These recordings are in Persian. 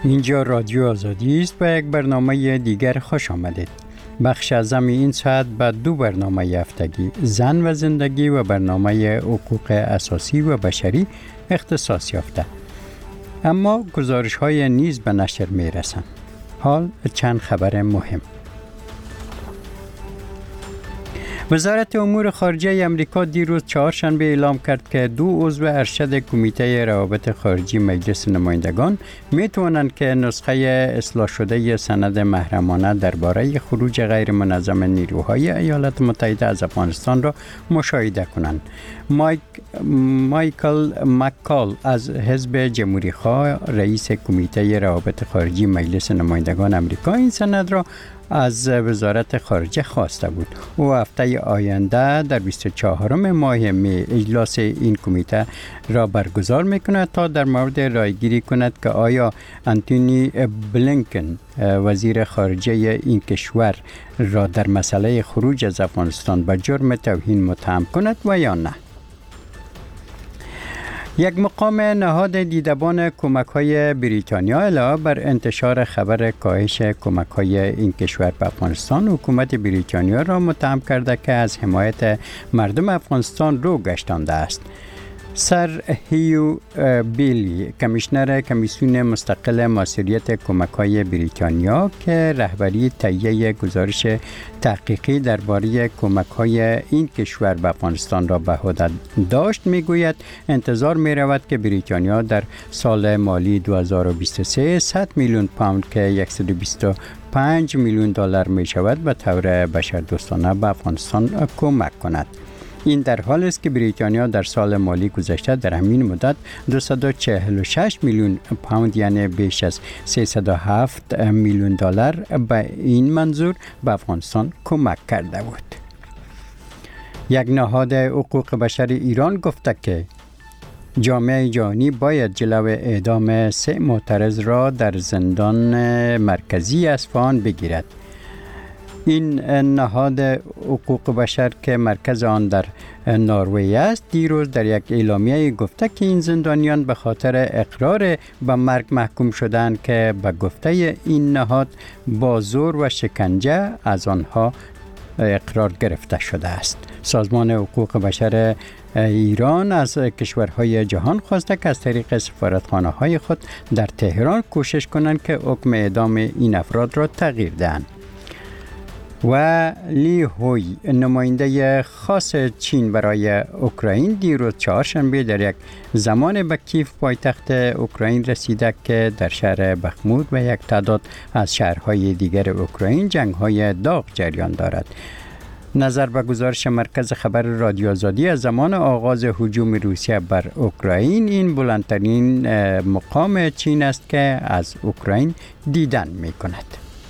اینجا رادیو آزادی است و یک برنامه دیگر خوش آمدید. بخش اعظم این ساعت به دو برنامه هفتگی زن و زندگی و برنامه حقوق اساسی و بشری اختصاص یافته. اما گزارش های نیز به نشر می رسند. حال چند خبر مهم. وزارت امور خارجه امریکا دیروز چهارشنبه اعلام کرد که دو عضو ارشد کمیته روابط خارجی مجلس نمایندگان می توانند که نسخه اصلاح شده سند محرمانه درباره خروج غیر منظم نیروهای ایالات متحده از افغانستان را مشاهده کنند. مایکل مکال از حزب جمهوری خواه رئیس کمیته روابط خارجی مجلس نمایندگان امریکا این سند را از وزارت خارجه خواسته بود. او هفته آینده در 24 ماه می اجلاس این کمیته را برگزار میکند تا در مورد رایگیری کند که آیا انتونی بلینکن وزیر خارجه این کشور را در مسئله خروج از افغانستان به جرم توهین متهم کند و یا نه. یک مقام نهاد دیدبان کمک‌های بریتانیا علاوه بر انتشار خبر کاهش کمک‌های این کشور به افغانستان، حکومت بریتانیا را متهم کرده که از حمایت مردم افغانستان رو گشتانده است. سر هیو بیلی، کمیشنر کمیسیون مستقل مؤثریت کمک‌های بریتانیا که رهبری تهیه گزارش تحقیقی درباره کمک‌های این کشور به افغانستان را به عهده داشت، می‌گوید انتظار می‌رود که بریتانیا در سال مالی 2023 100 میلیون پوند که 125 میلیون دلار می‌شود به طور بشردوستانه به افغانستان کمک کند. این در حالی است که بریتانیا در سال مالی گذشته در همین مدت 246 میلیون پوند یعنی بیش از 307 میلیون دلار به این منظور به افغانستان کمک کرده بود. یک نهاد حقوق بشر ایران گفته که جامعه جهانی باید جلو اعدام 3 معترض را در زندان مرکزی اصفهان بگیرد. این نهاد حقوق بشر که مرکز آن در نروژ است دیروز در یک اعلامیه گفته که این زندانیان به خاطر اقرار به مرگ محکوم شدند که به گفته این نهاد با زور و شکنجه از آنها اقرار گرفته شده است. سازمان حقوق بشر ایران از کشورهای جهان خواسته که از طریق سفارتخانه‌های خود در تهران کوشش کنند که حکم اعدام این افراد را تغییر دهند. و لی هوی، نماینده خاص چین برای اوکراین، دیروز چهارشنبه در یک زمان به کیف پایتخت اوکراین رسیده که در شهر بخمود و یک تعداد از شهرهای دیگر اوکراین جنگ‌های داغ جریان دارد. نظر به گزارش مرکز خبر رادیو آزادی از زمان آغاز هجوم روسیه بر اوکراین، این بلندترین مقام چین است که از اوکراین دیدن می‌کند.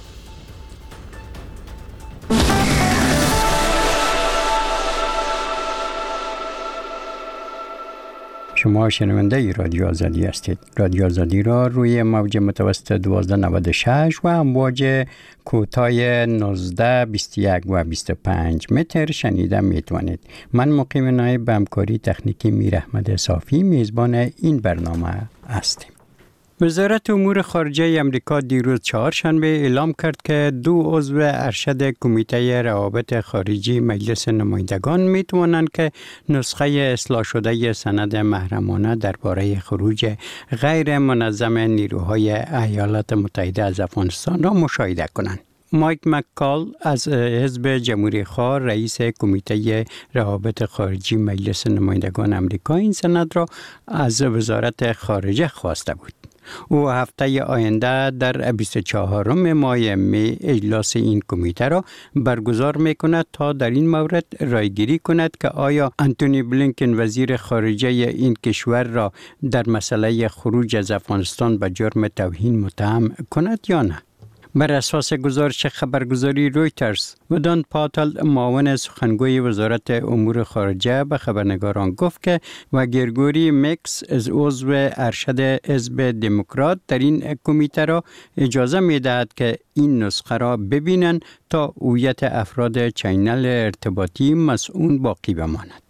شما شنونده رادیو آزادی هستید. رادیو آزادی را روی موج متوسط 1296 و امواج کوتاه 19، 21 و 25 متر شنیده میتوانید. من مقیم نایب به همکاری تکنیکی میر احمد صافی میزبان این برنامه هستیم. وزارت امور خارجه امریکا دیروز چهارشنبه اعلام کرد که دو عضو ارشد کمیته روابط خارجی مجلس نمایندگان می توانند که نسخه اصلاح شده سند محرمانه درباره خروج غیر منظم نیروهای ایالات متحده از افغانستان را مشاهده کنند. مایک مکال از حزب جمهوری خواه رئیس کمیته روابط خارجی مجلس نمایندگان امریکا این سند را از وزارت خارجه خواسته بود. او هفته آینده در 24 ماه می اجلاس این کمیته را برگزار میکند تا در این مورد رایگیری کند که آیا انتونی بلینکن وزیر خارجه این کشور را در مسئله خروج از افغانستان به جرم توهین متهم کند یا نه. بر اساس گزارش خبرگزاری رویترز، ودان پاتل، معاون سخنگوی وزارت امور خارجه، به خبرنگاران گفت که و گرگوری میکس از عضو ارشد حزب دموکرات در این کمیته را اجازه می‌دهد که این نسخه را ببینند تا هویت افراد چینل ارتباطی مسئول باقی بماند.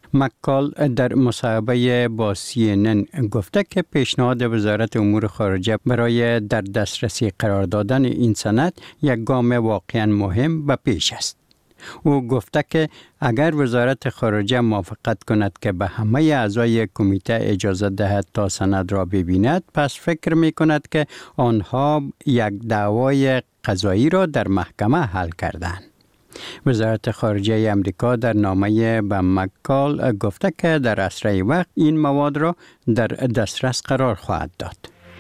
مکال در مصاحبه با CNN گفته که پیشنهاد وزارت امور خارجه برای در دسترسی قرار دادن این سند یک گام واقعا مهم و پیش است. او گفته که اگر وزارت خارجه موافقت کند که به همه اعضای کمیته اجازه دهد تا سند را ببیند، پس فکر می کند که آنها یک دعوای قضایی را در محکمه حل کردند. وزارت خارجه امریکا در نامه به مکال گفته که در اسرع وقت این مواد را در دسترس قرار خواهد داد.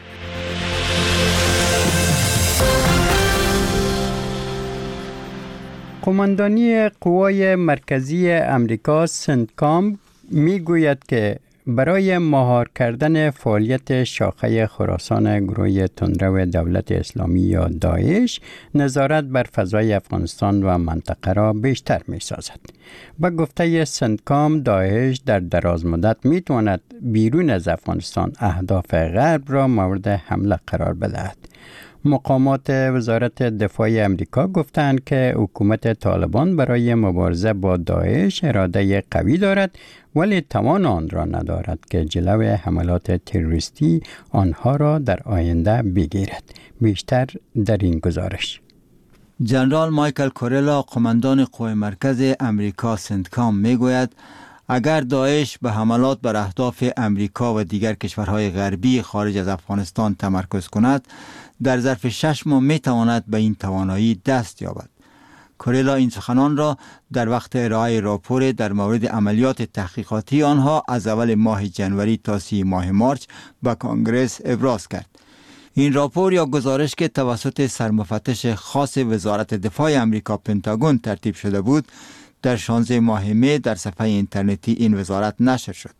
قماندانی قوای مرکزی امریکا سنتکام میگوید که برای مهار کردن فعالیت شاخه خراسان گروه تندرو دولت اسلامی یا داعش، نظارت بر فضای افغانستان و منطقه را بیشتر می سازد. با گفته سنتکام، داعش در دراز مدت می تواند بیرون از افغانستان اهداف غرب را مورد حمله قرار بدهد. مقامات وزارت دفاع امریکا گفتند که حکومت طالبان برای مبارزه با داعش اراده قوی دارد، ولی توان آن را ندارد که جلوی حملات تروریستی آنها را در آینده بگیرد. بیشتر در این گزارش. جنرال مایکل کوریلا، قماندان قوای مرکز امریکا سنتکام، میگوید اگر داعش به حملات بر اهداف امریکا و دیگر کشورهای غربی خارج از افغانستان تمرکز کند، در ظرف 6 ماه می تواند به این توانایی دست یابد. کوریلا این سخنان را در وقت ارائه راپور در مورد عملیات تحقیقاتی آنها از اول ماه جنوری تا 30 ماه مارچ به کنگره ابراز کرد. این راپور یا گزارش که توسط سرمفتش خاص وزارت دفاع امریکا پنتاگون ترتیب شده بود، در 16 ماه می در صفحه اینترنتی این وزارت نشر شد.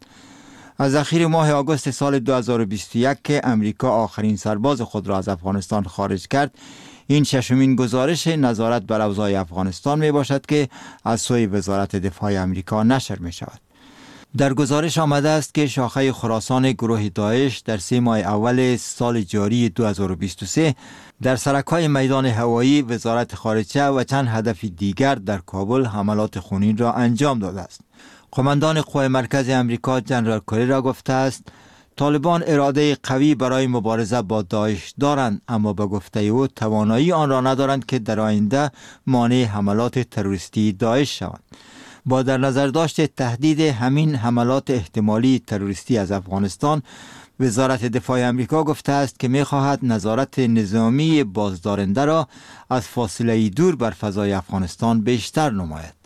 از اخیر ماه آگوست سال 2021 که امریکا آخرین سرباز خود را از افغانستان خارج کرد، این 6مین گزارش نظارت بر اوضاع افغانستان می باشد که از سوی وزارت دفاع امریکا نشر می شود. در گزارش آمده است که شاخه خراسان گروه داعش در 3 ماه اول سال جاری 2023 در سرک‌های میدان هوایی، وزارت خارجه و چند هدف دیگر در کابل حملات خونین را انجام داده است. قماندان قوای مرکز امریکا جنرال کوریلا گفته است طالبان اراده قوی برای مبارزه با داعش دارند، اما به گفته او توانایی آن را ندارند که در آینده مانع حملات تروریستی داعش شوند. با در نظر داشت تهدید همین حملات احتمالی تروریستی از افغانستان، وزارت دفاع امریکا گفته است که می‌خواهد نظارت نظامی بازدارنده را از فاصله دور بر فضای افغانستان بیشتر نماید.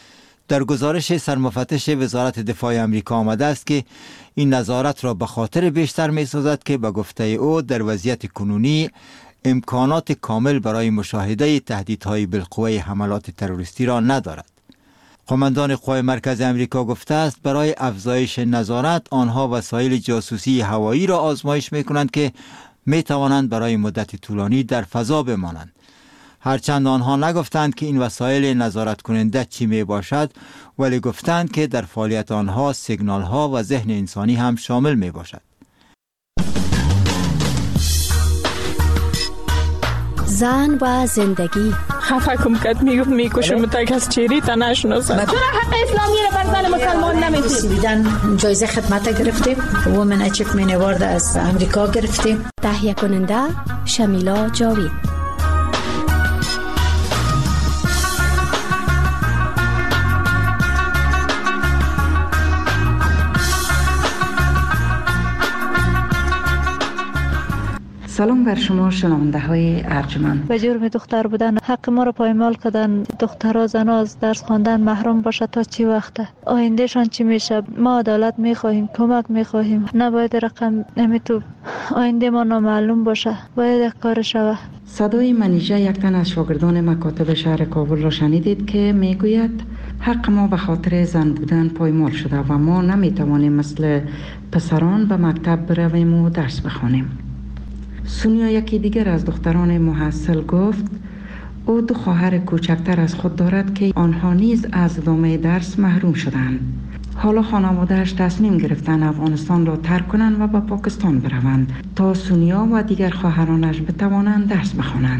در گزارش سرمفتش وزارت دفاع امریکا آمده است که این نظارت را به خاطر بیشتر می‌سازد که به گفته او در وضعیت کنونی امکانات کامل برای مشاهده تهدیدهای بالقوه حملات تروریستی را ندارد. قماندان قوای مرکز امریکا گفته است برای افزایش نظارت آنها وسایل جاسوسی هوایی را آزمایش می‌کنند که می‌توانند برای مدت طولانی در فضا بمانند. هرچند آنها نگفتند که این وسایل نظارت کننده چی می باشد، ولی گفتند که در فعالیت آنها سیگنال ها و ذهن انسانی هم شامل می باشد. زن و زندگی خفه کم کد میکشم تا کس چیری تا نشناسد. چرا حق اسلامی را بر زن مسلمان نمیدید؟ جایزه خدمت گرفتیم، وومن اچیومنت اوارد از امریکا گرفتیم. تهیه کننده شمیلا جاوید. سلام بر شما شنونده های ارجمند. به جرم دختر بودن حق ما را پایمال کردن. دخترها زنها از درس خواندن محروم باشه تا چی وقته؟ آیندهشان چی میشه؟ ما عدالت میخواهیم، کمک میخواهیم. نباید رقم نمیتو آینده ما نامعلوم باشه. باید کار شوه. صدای منیژه یک تن از شاگردان مکاتب شهر کابل را شنیدید که میگوید حق ما به خاطر زن بودن پایمال شده و ما نمیتوانیم مثل پسران به مکتب برویم و درس بخوانیم. سونیا، یکی دیگر از دختران محصل، گفت او 2 خواهر کوچکتر از خود دارد که آنها نیز از ادامه درس محروم شدند. حالا خانواده‌اش تصمیم گرفتند افغانستان را ترک کنند و به پاکستان بروند تا سونیا و دیگر خواهرانش بتوانند درس بخوانند.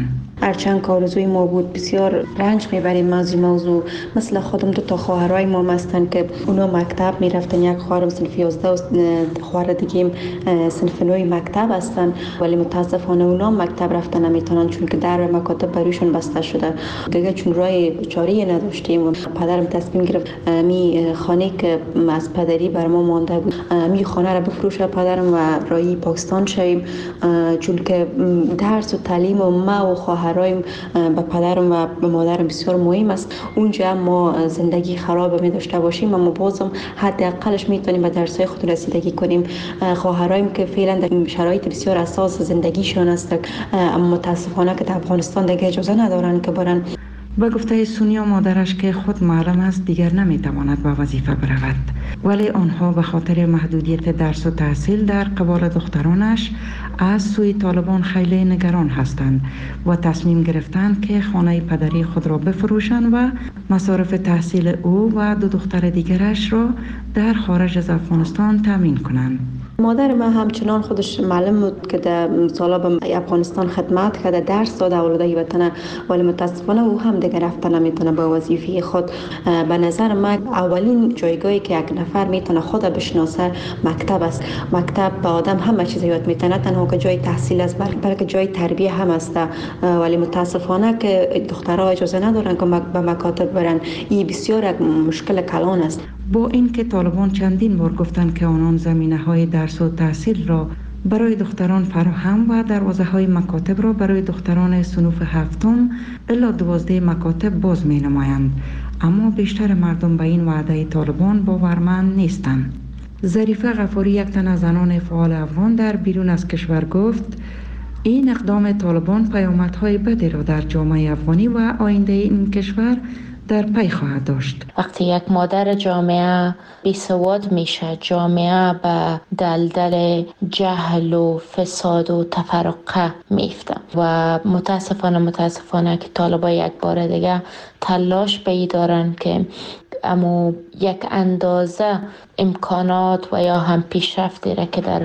هرچند که آرزوی ما بود، بسیار رنج میبریم از این موضوع. مثل خودم 2 خواهرای ما هستن که اونا مکتب میرفتن، یک خواهرم صنف 11 و خواهر دیگه صنف 9 مکتب هستن، ولی متاسفانه اونا مکتب رفتن نمیتونن چون که در مکاتب برایشون بسته شده دیگه، چون راه چاره نداشتیم. و پدرم تصمیم گرفت می خانه که از پدری بر ما مانده بود می خانه را بفروشه پدرم و راهی پاکستان شویم، چون که درس و تعلیم و ما و خواهرایم به پدرم و به مادرم بسیار مهم است. اونجا ما زندگی خراب می داشته باشیم اما بازم حداقلش میتونیم به درسای خود رسیدگی کنیم. خواهرایم که فعلا در شرایط بسیار اساس زندگیشون است اما متاسفانه که در افغانستان دیگه اجازه ندارن که برن. به گفته سونیا مادرش که خود معلم است دیگر نمیتواند به وظیفه برود، ولی آنها به خاطر محدودیت درس و تحصیل در قبال دخترانش از سوی طالبان خیلی نگران هستند و تصمیم گرفتند که خانه پدری خود را بفروشند و مصارف تحصیل او و 2 دختر دیگرش را در خارج از افغانستان تامین کنند. مادر من همچنان خودش معلم بود که در سالا به افغانستان خدمت کرده، درس داده اولادای وطن، ولی متاسفانه او هم دیگه رفتن نمیتونه به وظیفه خود. به نظر من اولین جایگاهی که یک نفر میتونه خود بشناسه مکتب است. مکتب به آدم همه چیز یاد میتونه، تنها که جای تحصیل است بلکه جای تربیه هم است، ولی متاسفانه که دخترها اجازه ندارن که به مکاتب برن. این بسیار یک مشکل کلان است. با اینکه طالبان چندین بار گفتند که آنان زمینه‌های درس و تحصیل را برای دختران فراهم و دروازه‌های مکاتب را برای دختران صنف 7 الی 12 مکاتب باز می‌نمایند، اما بیشتر مردم به این وعده طالبان باورمند نیستند. ظریفه غفاری، یک تن از زنان فعال افغان در بیرون از کشور، گفت این اقدام طالبان پیامدهای بدی را در جامعه افغانی و آینده این کشور در پی خواهد داشت. وقتی یک مادر جامعه بیسواد میشه، جامعه به دلدل جهل و فساد و تفرقه میفته و متاسفانه که طالبان یک بار دیگه تلاش به دارن که اما یک اندازه امکانات و یا هم پیشرفتی را که در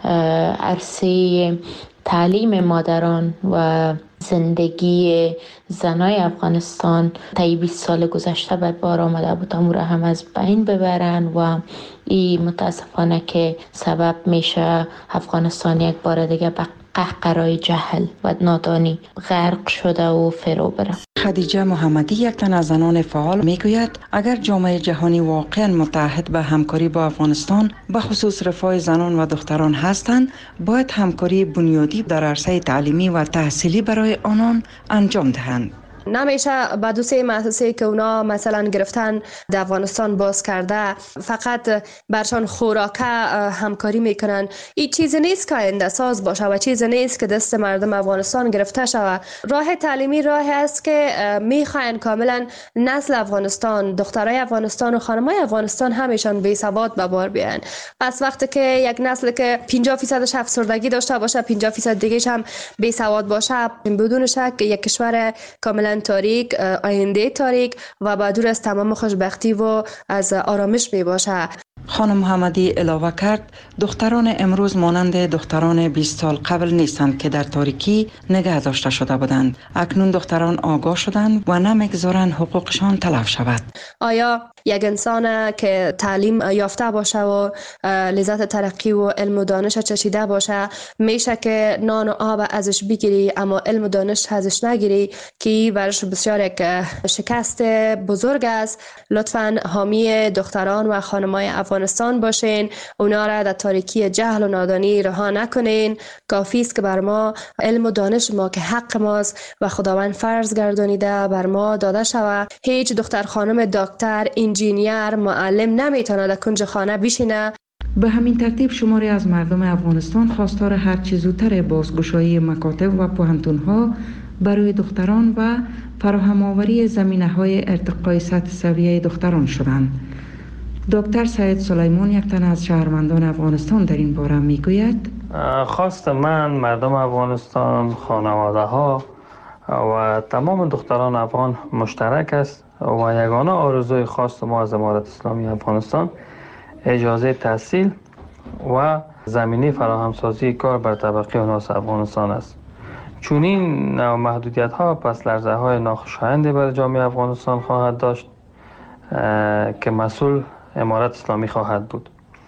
عرصه تعلیم مادران و زندگی زنای افغانستان طی 20 سال گذشته به بار آمده بود امور هم از بین ببرن و این متاسفانه که سبب میشه افغانستان یک بار دیگه به قهقرای جهل و نادانی غرق شده و فرو بره. خدیجه محمدی، یک تن از زنان فعال، میگوید اگر جامعه جهانی واقعا متحد به همکاری با افغانستان به خصوص رفاه زنان و دختران هستند، باید همکاری بنیادی در عرصه تعلیمی و تحصیلی برای آنان انجام دهند. نمیشه با 2-3 مؤسسه که اونا مثلا گرفتن در افغانستان باز کرده فقط برشان خوراکه همکاری میکنن. این چیز نیست که آینده ساز باشه و چیز نیست که دست مردم افغانستان گرفته شود. راه تعلیمی راه است که میخواین کاملا نسل افغانستان، دخترای افغانستان و خانمای افغانستان همیشان بی سواد به بار بیان. پس وقتی که یک نسل که 50% افسردگی داشته باشه، 50% دیگه‌ش هم بی سواد باشه، بدون شک یک کشور کاملا تاریک، آینده تاریک و با دور از تمام خوشبختی و از آرامش می باشه. خانم محمدی علاوه کرد دختران امروز مانند دختران 20 سال قبل نیستند که در تاریکی نگه داشته شده بودند. اکنون دختران آگاه شدند و نمیگذارند حقوقشان تلف شود. آیا یک انسان که تعلیم یافته باشه و لذت ترقی و علم و دانش چشیده باشه میشه که نان و آب ازش بگیری اما علم و دانش ازش نگیری که برش بسیار یک شکست بزرگ است. لطفاً حامی دختران و خانمای افغانستان باشین، اونا را در تاریکی جهل و نادانی رها نکنین. کافی است که بر ما علم و دانش ما که حق ماست و خداوند فرض گردانیده بر ما داده شود. هیچ دختر خانم دکتر، انجینیر، معلم نمیتونه در کنج خانه بشینه. به همین ترتیب شماری از مردم افغانستان خواستار هر چه زودتر بازگشایی مکاتب و پوهنتون‌ها برای دختران و فراهم آوری زمینه‌های ارتقای سطح سویه دختران شدند. دکتر سید سلیمان، یک تن از شهروندان افغانستان، در این باره میگوید خواست من، مردم افغانستان، خانواده ها و تمام دختران افغان مشترک است و یگانه آرزوی خواست ما از امارت اسلامی افغانستان اجازه تحصیل و زمینه فراهمسازی کار بر طبقه و ناس افغانستان است چون این محدودیت ها پس لرزه های ناخوشایندی برای جامعه افغانستان خواهد داشت که مسئول امارت اسلامی خواهد بود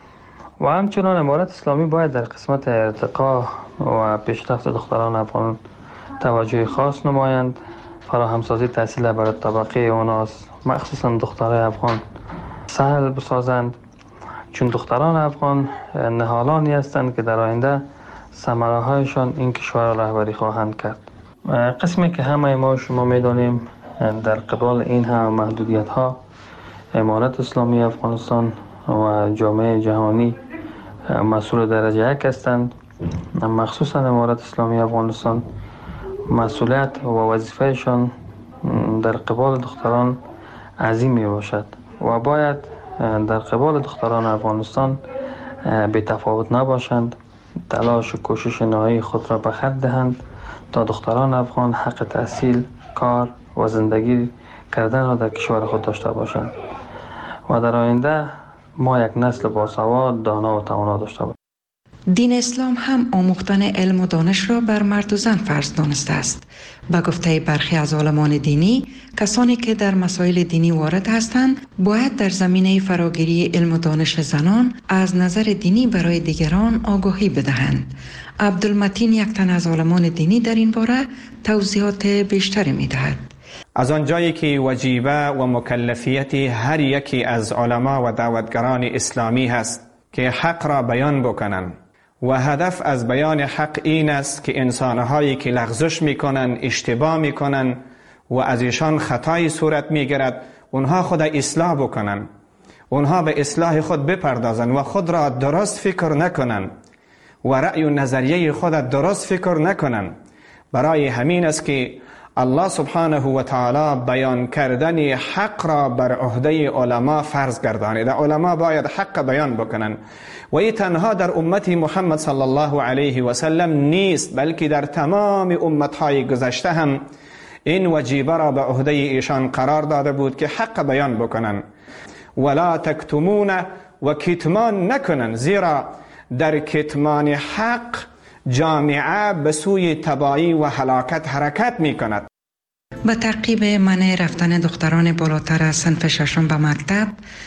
و همچنان امارت اسلامی باید در قسمت ارتقا و پیشرفت دختران افغان توجه خاص نمایند. فراهمسازی تحصیل برای طبقه اوناس مخصوصا دخترای افغان سهل بسازند، چون دختران افغان نهالانی هستند که در آینده ثمره هایشان این کشور را رهبری خواهند کرد. قسمی که همه ما شما میدانیم در قبال این هم محدودیت ها امارت اسلامی افغانستان و جامعه جهانی مسئول درجه یک هستند. مخصوصا امارت اسلامی افغانستان مسئولیت و وظیفهشان در قبال دختران عظیم می باشد و باید در قبال دختران افغانستان بی تفاوت نباشند، تلاش و کوشش نهایی خود را به خرج دهند تا دختران افغان حق تحصیل، کار و زندگی کردن را در کشور خود داشته باشند و در آینده ما یک نسل باسواد، دانا و توانا داشته باشیم. دین اسلام هم آموختن علم و دانش را بر مرد و زن فرض دانسته است. به گفته برخی از عالمان دینی، کسانی که در مسائل دینی وارد هستند باید در زمینه فراگیری علم و دانش زنان از نظر دینی برای دیگران آگاهی بدهند. عبدالمتین، یک تن از عالمان دینی، در این باره توضیحات بیشتری می‌دهد. از آنجایی که وجیبه و مکلفیت هر یکی از علما و دعوتگران اسلامی هست که حق را بیان بکنند و هدف از بیان حق این است که انسانهایی که لغزش میکنن، اشتباه میکنن و از ایشان خطای صورت میگیرد اونها خود اصلاح بکنن، اونها به اصلاح خود بپردازن و خود را درست فکر نکنن و رأی و نظریه خود درست فکر نکنن. برای همین است که الله سبحانه و تعالی بیان کردن حق را بر عهده علما فرض گردانیده. علما باید حق بیان بکنن و این تنها در امت محمد صلی الله علیه و سلم نیست، بلکه در تمام امتهای گذشته هم این وجیبه را به عهده ایشان قرار داده بود که حق بیان بکنن. ولا تکتمون و کتمان نکنن، زیرا در کتمان حق جامعه به سوی تباهی و هلاکت حرکت می کند. به تعقیب منع رفتن دختران بالاتر از صنف ششم به مکتب،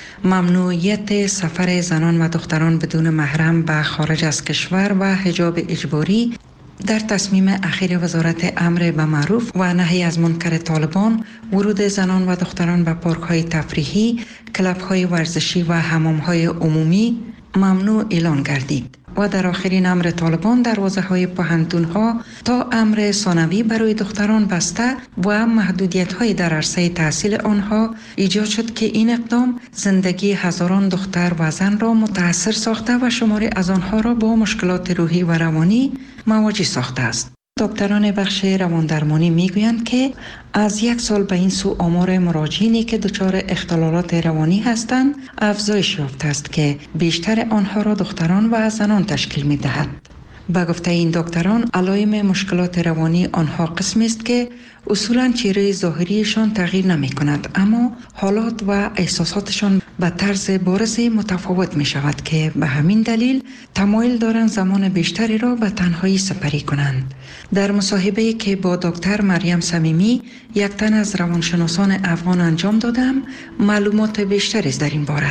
ممنوعیت سفر زنان و دختران بدون محرم به خارج از کشور و حجاب اجباری در تصمیم اخیر وزارت امر به معروف و نهی از منکر طالبان، ورود زنان و دختران به پارک‌های تفریحی، کلب‌های ورزشی و حمام‌های عمومی ممنوع اعلان گردید و در آخرین امر طالبان دروازه‌های پوهنتون‌ها تا امر ثانوی برای دختران بسته و محدودیت‌های در عرصه تحصیل آنها ایجاد شد که این اقدام زندگی هزاران دختر و زن را متاثر ساخته و شماری از آنها را با مشکلات روحی و روانی مواجه ساخته است. دکتران بخش رواندرمانی میگویند که از یک سال به این سو آمار مراجعینی که دچار اختلالات روانی هستند افزایش یافته است که بیشتر آنها را دختران و زنان تشکیل می‌دهد. به گفته این دکتران، علائم مشکلات روانی آنها قسمی است که اصولاً چهره ظاهریشان تغییر نمی کند، اما حالات و احساساتشان به طرز بارز متفاوت می شود که به همین دلیل تمایل دارند زمان بیشتری را به تنهایی سپری کنند. در مصاحبه‌ای که با دکتر مریم صمیمی، یک تن از روانشناسان افغان انجام دادم، معلومات بیشتری در این باره.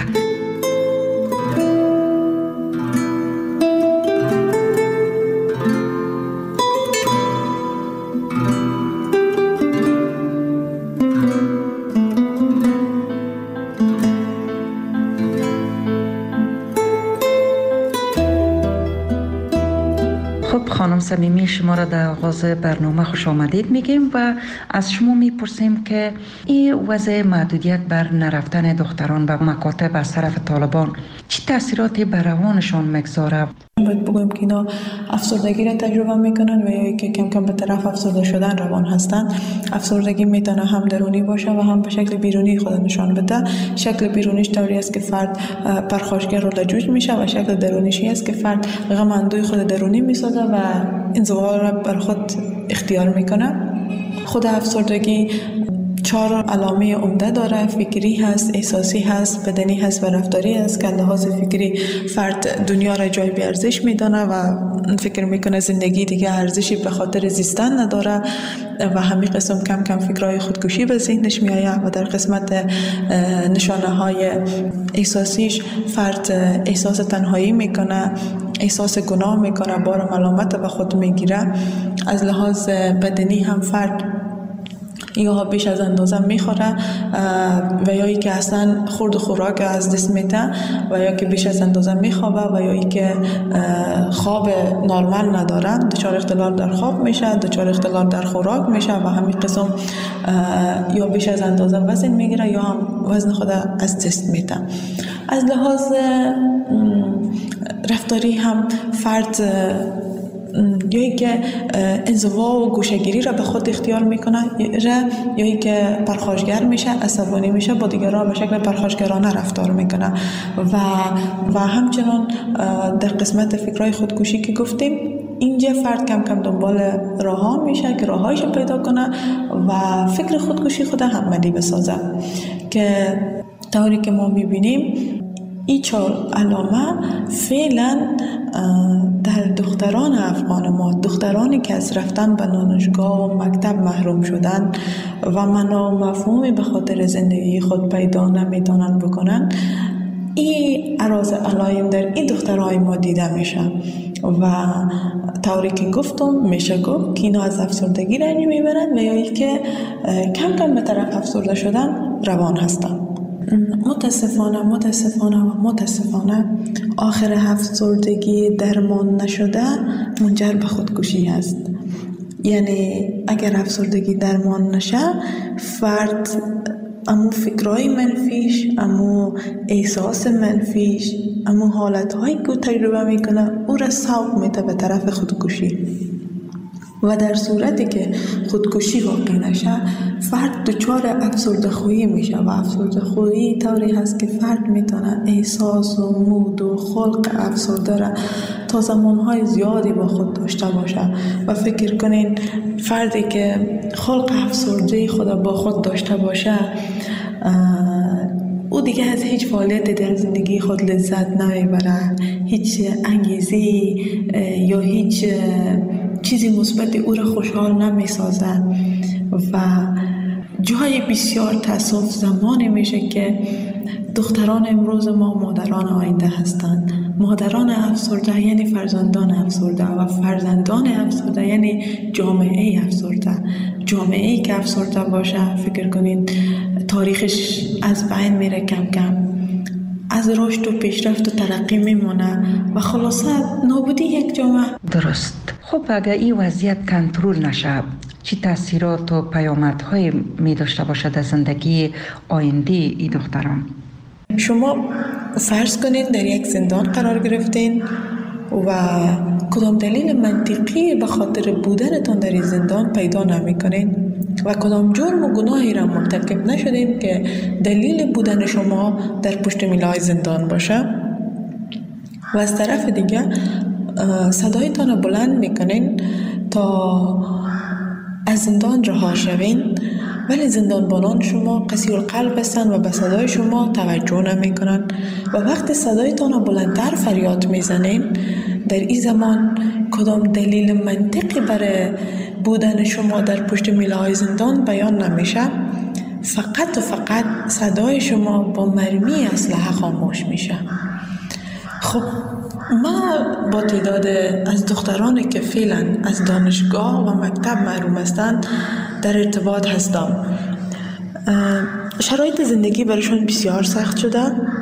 خانم صمیمی، شما را در آغاز برنامه خوش آمدید میگیم و از شما میپرسیم که این وضع محدودیت بر نرفتن دختران به مکاتب از طرف طالبان چه تاثیراتی بر روانشان میگذاره؟ باید بگویم که اینا افسردگی را تجربه میکنن و یا که کم کم به طرف افسرده شدن روان هستند. افسردگی میتونه هم درونی باشه و هم به شکل بیرونی خود نشان بده. شکل بیرونیش طوری است که فرد پرخاشگر رو لجوج میشه و شکل درونیش است که فرد غم اندوی خود درونی میسازه و انزوا را بر خود اختیار میکنه. خود افسردگی 4 علامه عمده داره: فکری هست، احساسی هست، بدنی هست و رفتاری هست. که لحاظ فکری فرد دنیا را جای بی ارزش میدانه و فکر میکنه زندگی دیگه ارزشی به خاطر زیستن نداره و همین قسم کم کم فکرهای خودکشی به ذهنش میآید. و در قسمت نشانه های احساسیش فرد احساس تنهایی میکنه، احساس گناه میکنه، بار ملامت به خود میگیره. از لحاظ بدنی هم فرد یا بیش از اندازه میخوره و یا ای که اصلا خورد و خوراک از دست میده و یا که بیش از اندازه میخوابه و یا ای که خواب نرمال نداره، دچار اختلال در خواب میشه، دچار اختلال در خوراک میشه و همین قسم یا بیش از اندازه وزن میگیره یا هم وزن خود از دست میده. از لحاظ رفتاری هم فرد یا که انزوا و گوشه‌گیری را به خود اختیار میکنه یا که پرخاشگر میشه، عصبانی میشه، با دیگران به شکل پرخاشگرانه رفتار میکنه و همچنان در قسمت فکرهای خودکشی که گفتیم اینجا فرد کم کم دنبال راه‌ها میشه که راه‌هایش پیدا کنه و فکر خودکشی خود هم عملی بسازه. که طوری که ما میبینیم این 4 علامه فعلا در دختران افغان ما، دخترانی که از رفتن به دانشگاه و مکتب محروم شدن و معنا و مفهومی به خاطر زندگی خود پیدا نمیتونن بکنن، این عراض علائم در این دخترهای ما دیده میشه و طوری که گفتم میشه گفت که اینا از افسردگی رنج میبرن و یا ای که کم کم به طرف افسرده شدن روان هستن. متاسفانه آخر افسردگی درمان نشده منجر به خودکشی است. یعنی اگر افسردگی درمان نشه فرد امو فکرهای منفیش، امو احساس منفیش، امو حالتهایی که تجربه میکنه او را سوق میده به طرف خودکشی و در صورتی که خودکشی واقع نشه فرد دچار افسرده‌خویی میشه و افسرده‌خویی طوری هست که فرد میتونه احساس و مود و خلق افسرده را تا زمانهای زیادی با خود داشته باشه و فکر کنین فردی که خلق افسرده خود با خود داشته باشه او دیگه از هیچ فعالیتی در زندگی خود لذت نمیبره، هیچ انگیزی یا هیچ چیزی مثبتی او را خوشحال نمیسازه و جای بسیار تأسف زمانی میشه که دختران امروز ما مادران آینده هستند. مادران افسرده یعنی فرزندان افسرده و فرزندان افسرده یعنی جامعه افسرده. جامعه‌ای که افسرده باشه فکر کنید تاریخش از بین میره، کم کم از رشد و پیشرفت و ترقی میمونه و خلاصه نابودی یک جامعه. درست. خب اگر این وضعیت کنترل نشه چی تاثیرات و پیامدهای می داشته باشد در زندگی آینده این دختران؟ شما فرض کنین در یک زندان قرار گرفتین و کدام دلیل منطقی به خاطر بودنتان در این زندان پیدا نمی کنین و کدام جرم و گناهی را مرتکب نشدین که دلیل بودن شما در پشت میلای زندان باشه و از طرف دیگه صدایتان بلند میکنین تا از زندان رها شوین ولی زندانبانان شما قسی القلب هستند و به صدای شما توجه نمیکنن و وقتی صدایتان بلندتر فریاد میزنین در این زمان کدام دلیل منطقی برای بودن شما در پشت میله‌های زندان بیان نمیشه، فقط و فقط صدای شما با مرمی اسلحه خاموش میشه. خب ما با تعداد از دخترانی که فعلا از دانشگاه و مکتب محروم هستند در ارتباط هستم. شرایط زندگی برایشان بسیار سخت شده.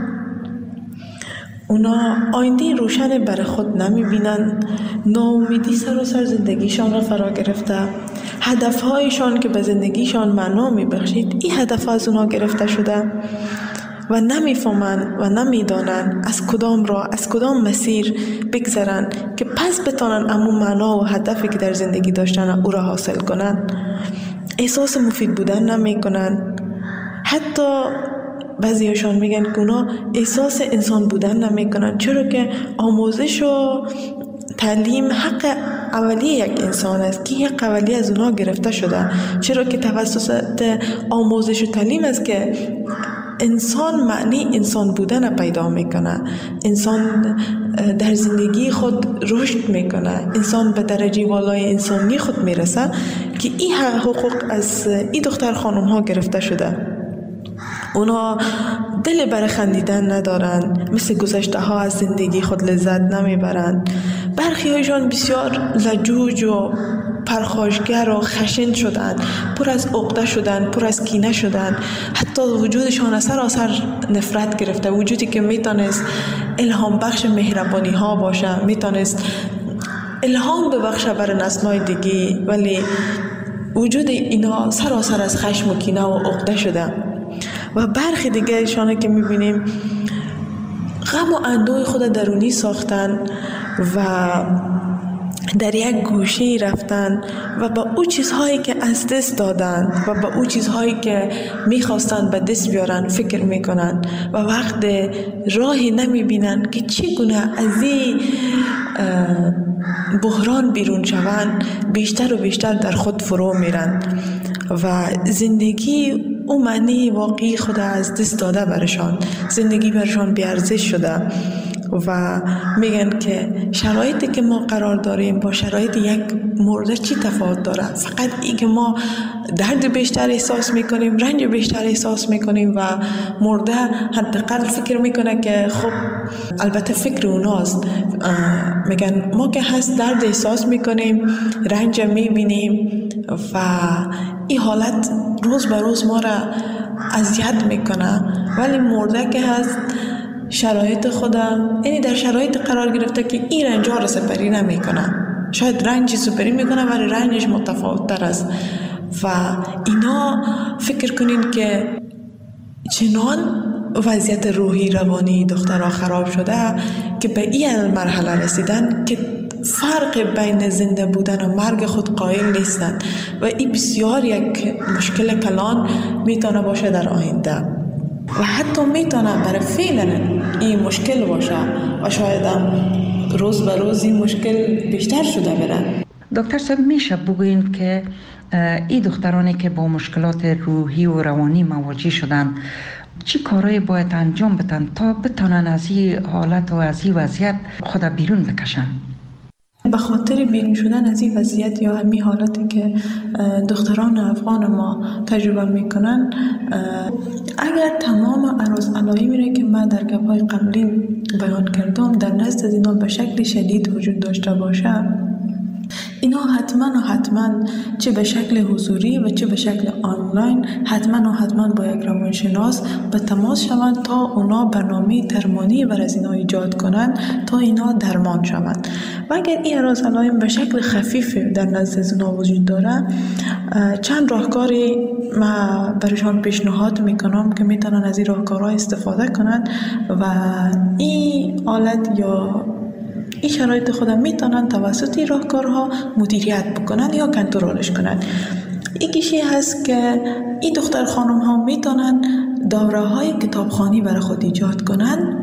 اونا آینده روشن برای خود نمیبینن، ناامیدی سر زندگیشان را فرا گرفته، هدفهایشان که به زندگیشان معنا میبخشید این هدف از اونا گرفته شده و نمیفهمن و نمیدانن از کدام راه، از کدام مسیر بگذرن که پس بتانن امو معنا و هدفی که در زندگی داشتن او را حاصل کنن. احساس مفید بودن نمی کنن. حتی بعضیشان میگن که اونا احساس انسان بودن نمی کنن، چرا که آموزش و تعلیم حق اولیه یک انسان است که حق اولیه از اونها گرفته شده، چرا که توسط آموزش و تعلیم است که انسان معنی انسان بودن پیدا میکنه، انسان در زندگی خود رشد میکنه، انسان به درجه والای انسانی خود میرسه که این حقوق از این دختر خانم ها گرفته شده. اونا دل بر خندیدن ندارن، مثل گذشته ها از زندگی خود لذت نمیبرند. برخی هایشان بسیار لجوج و پرخاشگر و خشن شدند، پر از عقده شدند، پر از کینه شدند. حتی وجودشان سراسر نفرت گرفته، وجودی که میتونست الهام بخش مهربانی ها باشه، میتونست الهام ببخشه بر نسل‌های دیگه، ولی وجود اینا سراسر از خشم و کینه و عقده شده. و برخی دیگه ایشانه که میبینیم غم و اندوه خود درونی ساختن و در یک گوشه رفتن و با او چیزهایی که از دست دادن و با او چیزهایی که میخواستن به دست بیارن فکر میکنن و وقت راهی نمیبینن که چگونه از این بحران بیرون شوند، بیشتر و بیشتر در خود فرو میرن و زندگی او معنی واقعی خود از دست داده برشان، زندگی برشان بیارزش شده و میگن که شرایطی که ما قرار داریم با شرایط یک مرده چی تفاوت داره؟ فقط این که ما درد بیشتر احساس میکنیم، رنج بیشتر احساس میکنیم و مرده حداقل فکر میکنه که خب البته فکر اوناست. میگن ما که هست درد احساس میکنیم، رنج میبینیم و این حالت روز به روز ما را اذیت میکنه، ولی مرده که هست شرایط خودم، یعنی در شرایط قرار گرفته که این رنج ها را سپری نمی کنه. شاید رنجی سپری می کنه ولی رنجش متفاوت تر است و اینا فکر کنین که چنان وضعیت روحی روانی دخترها خراب شده که به این مرحله رسیدن که فرق بین زنده بودن و مرگ خود قائل نیستند و این بسیار یک مشکل کلان میتونه باشه در آینده و حتی میتونه برای فعلا این مشکل باشه و شاید هم روز به روز این مشکل بیشتر شده بره. دکتر صاحب میشه بگوین که این دخترانی که با مشکلات روحی و روانی مواجه شدن چی کارایی باید انجام بدن تا بتونن از این حالت و از این وضعیت خود بیرون بکشن؟ به خاطر بیرون شدن از این وضعیت یا همین حالتی که دختران افغان ما تجربه میکنن، اگر تمام عرض علایمی را که من در گپ‌های قبلی بیان کردم در نزد از اینا به شکل شدید وجود داشته باشه، اینا حتما چه به شکل حضوری و چه به شکل آنلاین حتما با یک روانشناس به تماس شوند تا اونا برنامه درمانی بر از اینا ایجاد کنند تا اینا درمان شوند. و اگر این عرض علائم به شکل خفیف در نزد از اونا وجود داره، چند راهکاری من برشان پیشنهاد میکنم که میتونن از این راهکارها استفاده کنند و این حالت یا این شرایط خودم میتونن توسط این راهکارها مدیریت بکنن یا کنترلش کنن. یکیشی هست که این دختر خانم ها میتونن دوره های کتابخوانی برای خود ایجاد کنن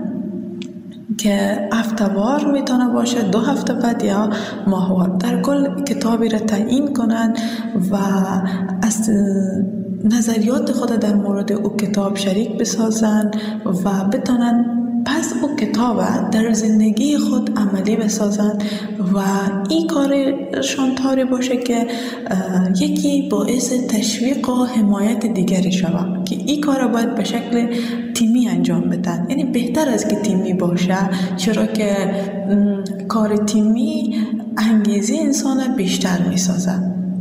که هفته‌وار میتونه باشه، 2 هفته بعد یا ماهوار، در کل کتابی را تعیین کنن و از نظریات خود در مورد او کتاب شریک بسازن و بتونن پس او کتاب در زندگی خود عملی بسازن و این کارشان طوری باشه که یکی باعث تشویق و حمایت دیگری شود که این کار باید به شکل تیمی انجام بدن. یعنی بهتر از که تیمی باشه، چرا که کار تیمی انگیزه انسان بیشتر می سازه.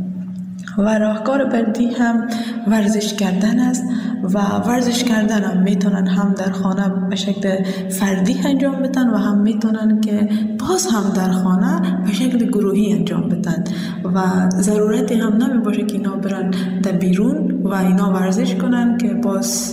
و راهکار بعدی هم ورزش کردن است و ورزش کردن هم میتونن هم در خانه به شکل فردی انجام بدن و هم میتونن که باز هم در خانه به شکل گروهی انجام بدن و ضرورتی هم نمی باشه که اینا برن در بیرون و اینا ورزش کنن که باز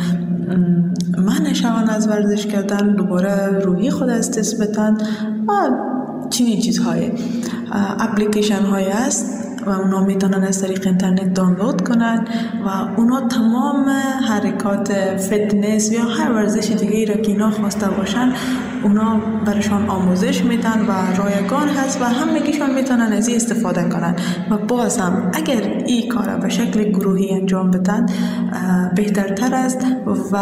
منع شون از ورزش کردن، دوباره روحی خود از دست بدن و چنین چیزهای اپلیکیشن های است و اونا میتونن از طریق اینترنت دانلود کنن و اونا تمام حرکات فتنس یا هر ورزش دیگه را که اینا خواسته باشن اونا برشان آموزش میدن و رایگان هست و همگیشان میتونن از این استفاده کنن و باز هم اگر این کار به شکل گروهی انجام بدن بهترتر است و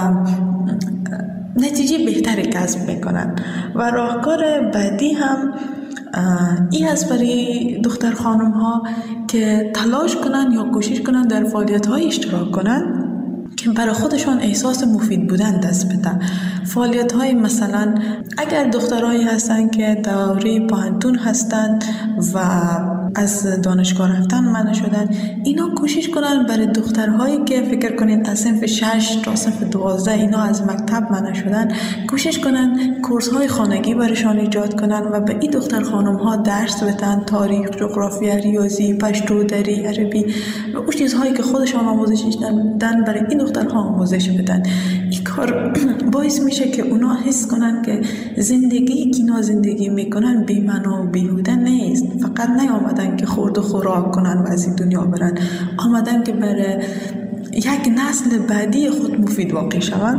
نتیجه بهتری کسب میکنن. و راهکار بعدی هم این هست برای دختر خانم ها که تلاش کنن یا کوشش کنن در فعالیت های اشتراک کنن که برای خودشان احساس مفید بودن دست بدن. فعالیت های مثلا اگر دخترایی هستن که دوره پانتون هستن و از دانشگاه رفتن منع شدن، اینا کوشش کنن برای دخترهایی که فکر کنین از صنف 6 تا صنف 12 اینا از مکتب منع شدن، کوشش کنن کورس های خانگی برایشان ایجاد کنن و به این دختر خانم ها درس بدن، تاریخ، جغرافیا، ریاضی، پشتو، دری، عربی و اون چیزهایی که خودشان آموزش دادن برای این دخترها آموزش بدن. این کار باعث میشه که اونا حس کنن که زندگی که اینا زندگی میکنن بی‌معنا و بیهوده نیست. فقط نیامدن که خورد و خوراک کنن و از این دنیا برن، آمدن که برای یک نسل بعدی خود مفید واقع شون.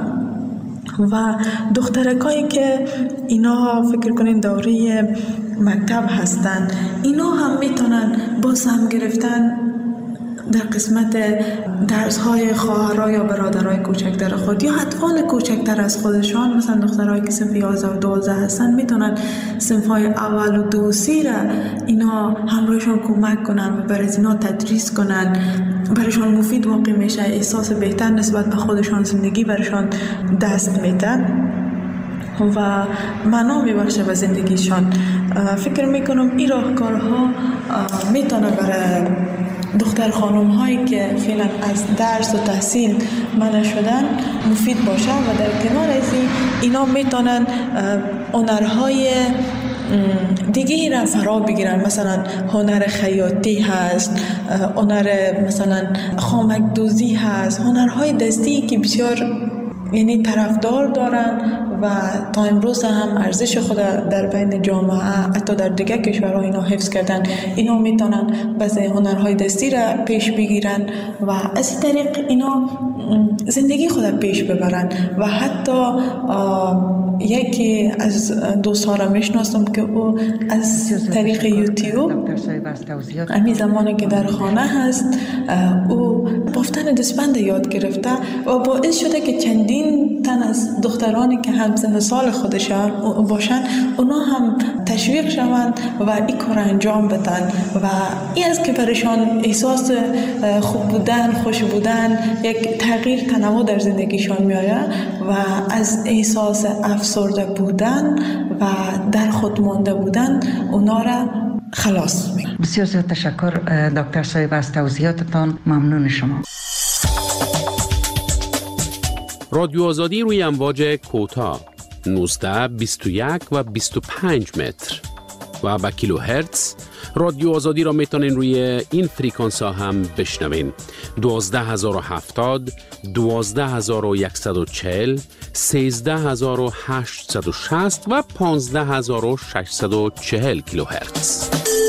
و دخترکایی که اینا فکر کنین دوره مکتب هستن، اینا هم میتونن با سهم گرفتن در قسمت درس‌های خواهرای یا برادرای کوچکتر خود یا اطفال کوچکتر از خودشان، مثلا دخترایی که صنف 11 و 12 هستن میتونن صنف‌های اول و 2 و 3 را اینا همراهشان کمک کنن و برای اینا تدریس کنن، برایشان مفید واقع میشه، احساس بهتر نسبت به خودشان زندگی برایشان دست میده و معنا میبخشه به زندگیشان. فکر میکنم این راهکارها میتونه برای دختر خانم هایی که فعلا از درس و تحصیل منع شدن مفید باشه و در کنار از اینا میتونن هنرهای دیگه را فرا بگیرن. مثلا هنر خیاطی هست، هنر مثلا خامک دوزی هست، هنرهای دستی که بسیار یعنی طرفدار دارن و تا امروز هم ارزش خود در بین جامعه حتی در دیگه کشورها اینا حفظ کردن. اینا میتونن بعضی هنرهای دستی را پیش بگیرن و از این طریق اینا زندگی خود پیش ببرن. و حتی یکی از دوستان را میشناسم که او از طریق یوتیوب همین زمانی که در خانه هست او بافتن دستبند یاد گرفته و باعث شده که چندین تن از دخترانی که همسن سال خودشان باشن اونا هم تشویق شوند و این کار انجام بدن و این است که برایشان احساس خوب بودن، خوش بودن، یک تغییر تنوع در زندگیشان میآید و از احساس افسرده بودن و در خود مانده بودن اونا را خلاص میکنه. بسیار زیاد تشکر دکتر صاحب از توضیحاتتان. ممنون شما. رادیو آزادی روی امواج کوتاه 19، 21 و 25 متر و با کیلو هرتز. رادیو آزادی را میتونین روی این فریکانس ها هم بشنوین: 12070، 12140، 13860 و 15640 کیلو هرتز.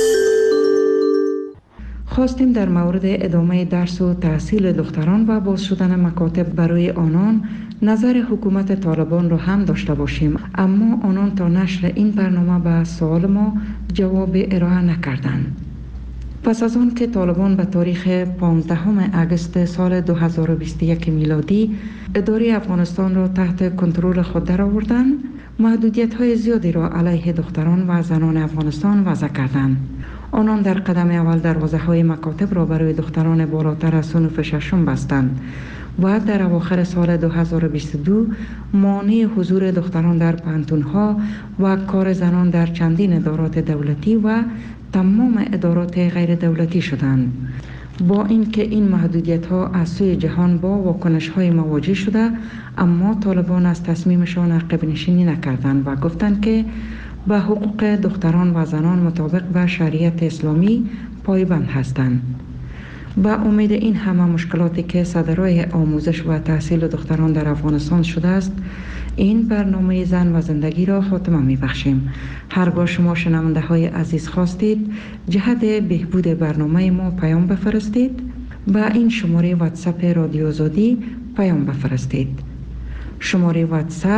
خواستیم در مورد ادامه درس و تحصیل دختران و باز شدن مکاتب برای آنان نظر حکومت طالبان را هم داشته باشیم، اما آنان تا نشر این برنامه به سوال ما جواب ارائه نکردند. پس از آن که طالبان به تاریخ 15 اگست سال 2021 میلادی اداره افغانستان را تحت کنترل خود درآوردند، محدودیت‌های زیادی را علیه دختران و زنان افغانستان وضع کردند. آنان در قدم اول دروازه‌های مکاتب را برای دختران بالاتر از صنف ششم بستند و در اواخر سال 2022 مانع حضور دختران در پانتون‌ها و کار زنان در چندین ادارات دولتی و تمام ادارات غیر دولتی شدند. با اینکه این محدودیت‌ها از سوی جهان با واکنش‌های مواجه شده، اما طالبان از تصمیمشان عقب نشینی نکردند و گفتند که به حقوق دختران و زنان مطابق به شریعت اسلامی پایبند هستند. با امید این همه مشکلاتی که صدرای آموزش و تحصیل دختران در افغانستان شده است، این برنامه زن و زندگی را خاتمه می بخشیم. هرگاه شما شنونده های عزیز خواستید جهت بهبود برنامه ما پیام بفرستید، با این شماره واتساپ رادیو آزادی پیام بفرستید. شماره واتساپ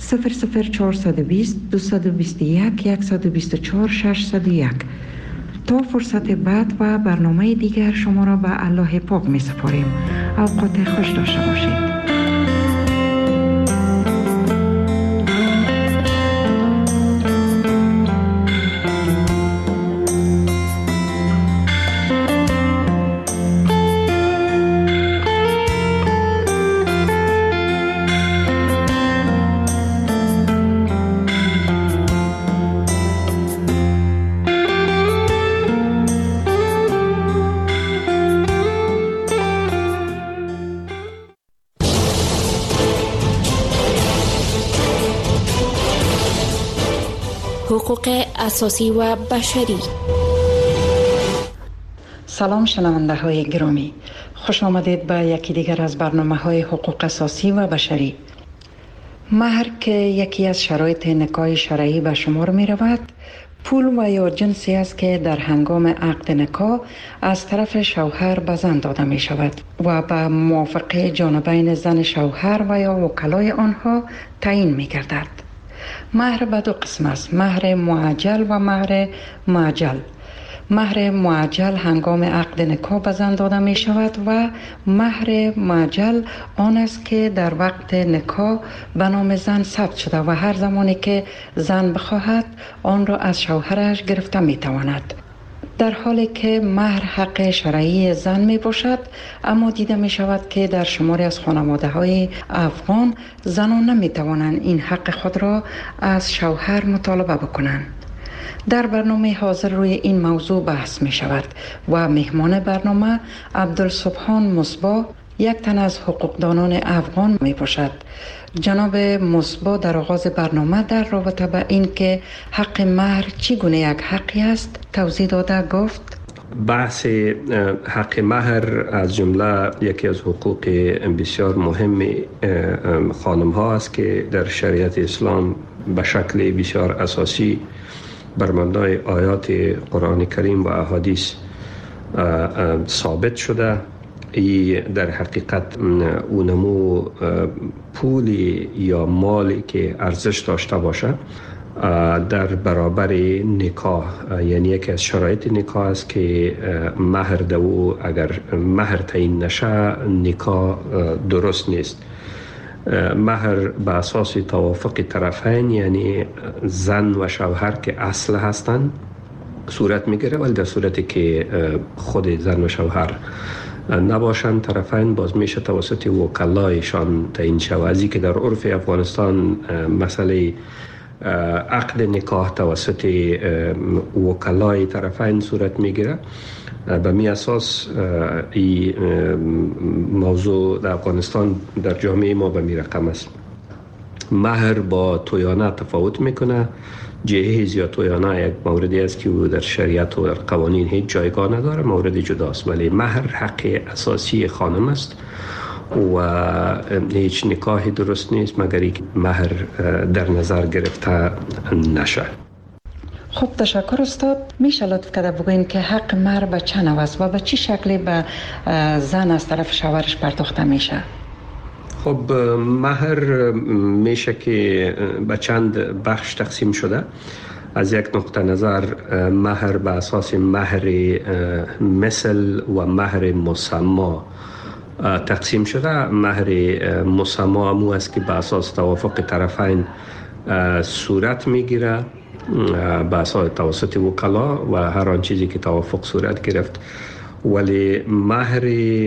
00420 221 124 601. تا فرصت بعد و برنامه دیگر شما را به الله پاک می سپاریم. اوقات خوش داشته باشید. حقوق اساسی و بشری. سلام شنونده های گرامی، خوش آمدید به یکی دیگر از برنامه های حقوق اساسی و بشری. مهر که یکی از شرایط نکاح شرعی به شمار می رود، پول و یا جنسی است که در هنگام عقد نکاح از طرف شوهر به زن داده می شود و به موافقه جانبین زن شوهر و یا وکلای آنها تعیین می گردد. مهر به دو قسم است: مهر معجل و مهر معجل. مهر معجل هنگام عقد نکاح به زن داده می شود و مهر معجل آن است که در وقت نکاح به نام زن ثبت شده و هر زمانی که زن بخواهد آن را از شوهرش گرفته می تواند. در حالی که مهر حق شرعی زن می باشد، اما دیده می شود که در شماری از خانواده های افغان زنان نمی توانند این حق خود را از شوهر مطالبه بکنند. در برنامه حاضر روی این موضوع بحث می شود و مهمان برنامه عبدالسبحان مصباح، یک تن از حقوقدانان افغان می باشد. جناب مصباح در آغاز برنامه در رابطه به این که حق مهر چگونه یک حقی است توضیح داده گفت: بحث حق مهر از جمله یکی از حقوق بسیار مهم خانم ها است که در شریعت اسلام به شکل بسیار اساسی بر مبنای آیات قرآن کریم و احادیث ثابت شده. ای در حقیقت اونمو پولی یا مالی که ارزش داشته باشه در برابر نکاح، یعنی یکی از شرایط نکاح است که مهر دو اگر مهر تعیین نشه نکاح درست نیست. مهر به اساس توافق طرفین، یعنی زن و شوهر که اصل هستند صورت میگیره، ولی در صورتی که خود زن و شوهر نباشند طرفین باز میشه توسط وکلایشان تعیین شود. از اینکه در عرف افغانستان مسئله عقد نکاح توسط وکلای طرفین صورت میگیره، به می اساس این موضوع در افغانستان در جامعه ما به می رقم است. مهر با تویانه تفاوت میکنه. جهیز یا تویانه یک موردی است که در شریعت و در قوانین هیچ جایگاه نداره، مورد جداست، ولی مهر حق اساسی خانم است و هیچ نکاحی درست نیست مگر اینکه مهر در نظر گرفته نشه. خب تشکر استاد. میشه لطف کرده بگوین که حق مهر به چه نوع است و به چه شکلی به زن از طرف شوهرش پرداخته میشه؟ خب مهر میشه که به چند بخش تقسیم شده. از یک نقطه نظر مهر به اساس مهر مثل و مهر مسما تقسیم شده. مهر مسما همو است که به اساس توافق طرفین صورت میگیره به اساس توسط وکلا و هر آن چیزی که توافق صورت گرفت. ولی مهر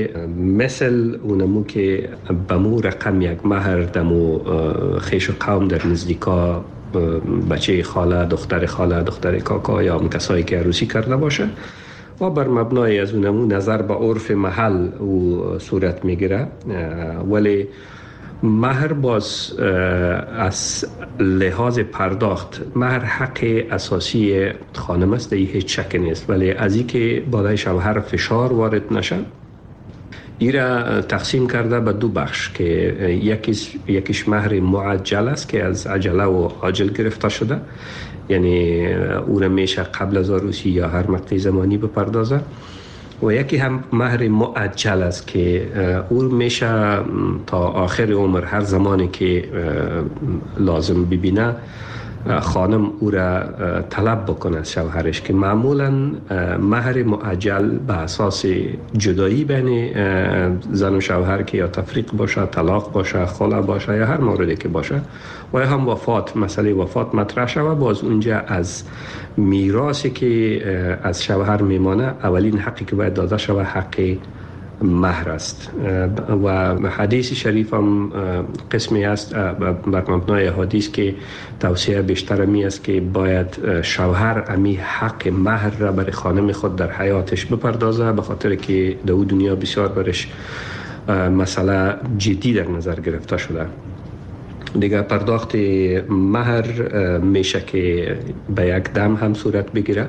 مثل اونمو که بمو رقم یک مهر دمو خیش و قوم در نزدیکا بچه خاله، دختر خاله، دختر کاکا یا کسایی که عروسی کرده باشه و بر مبنای از اونمو نظر به عرف محل او صورت میگیره. ولی مهر باز از لحاظ پرداخت مهر حق اساسی خانم است، هیچ شک نیست، ولی از این که بالای شوهر فشار وارد نشد این را تقسیم کرده به دو بخش که یکیش مهر معجل است که از عجله و عاجل گرفته شده، یعنی او را میشه قبل از عروسی یا هر مقطع زمانی بپردازه، و یکی هم مهر معجل است که او میشه تا آخر عمر هر زمانی که لازم ببینه خانم او را طلب بکنه از شوهرش، که معمولا مهر معجل به اساس جدایی بین زن و شوهر که یا تفریق باشه، طلاق باشه، خلع باشه یا هر موردی که باشه، و یا هم وفات، مسئله وفات مطرح شود، باز اونجا از میراثی که از شوهر میمانه اولین حقی که باید داده شود حق مهر است. و حدیث شریف هم قسمی است بر مبنای حدیث که توصیه بیشتر می است که باید شوهر امی حق مهر را برای خانم خود در حیاتش بپردازه، به خاطر که در دنیا بسیار برش مسئله جدی در نظر گرفته شده. دیگه پرداخت مهر میشه که به یک دم هم صورت بگیره،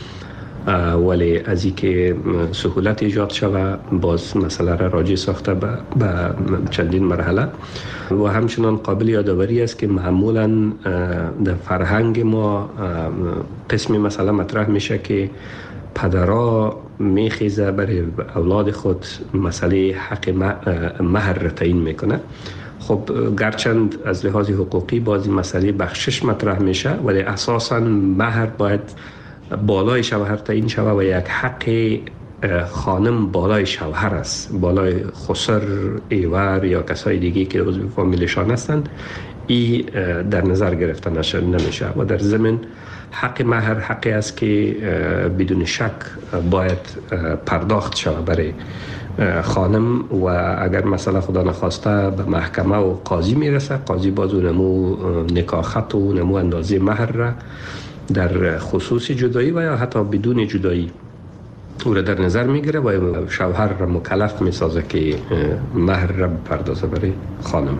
ولی از این که سهولت ایجاد شود باز مسئله را راجع ساخته به چندین مرحله. و همچنان قابل یادآوری است که معمولا در فرهنگ ما قسمی مسئله مطرح میشه که پدرها میخیزه برای اولاد خود مسئله حق مهر را تعیین میکنه. خب گرچند از لحاظ حقوقی بازی مسئله بخشش مطرح میشه، ولی اساساً مهر باید بالای شوهر تعیین شود و یک حق خانم بالای شوهر است، بالای خسر، ایور یا کسای دیگه که عضو فامیلشان هستند، این در نظر گرفته نمیشه. و در ضمن حق مهر حقی است که بدون شک باید پرداخت شود برای خانم، و اگر مسئله خدا نخواسته به محکمه و قاضی میرسه، قاضی باز نمو نکاحت و نمو اندازه مهر را در خصوص جدایی و یا حتی بدون جدایی او را در نظر میگیره و شوهر را مکلف میسازه که مهر را بپردازه برای خانم.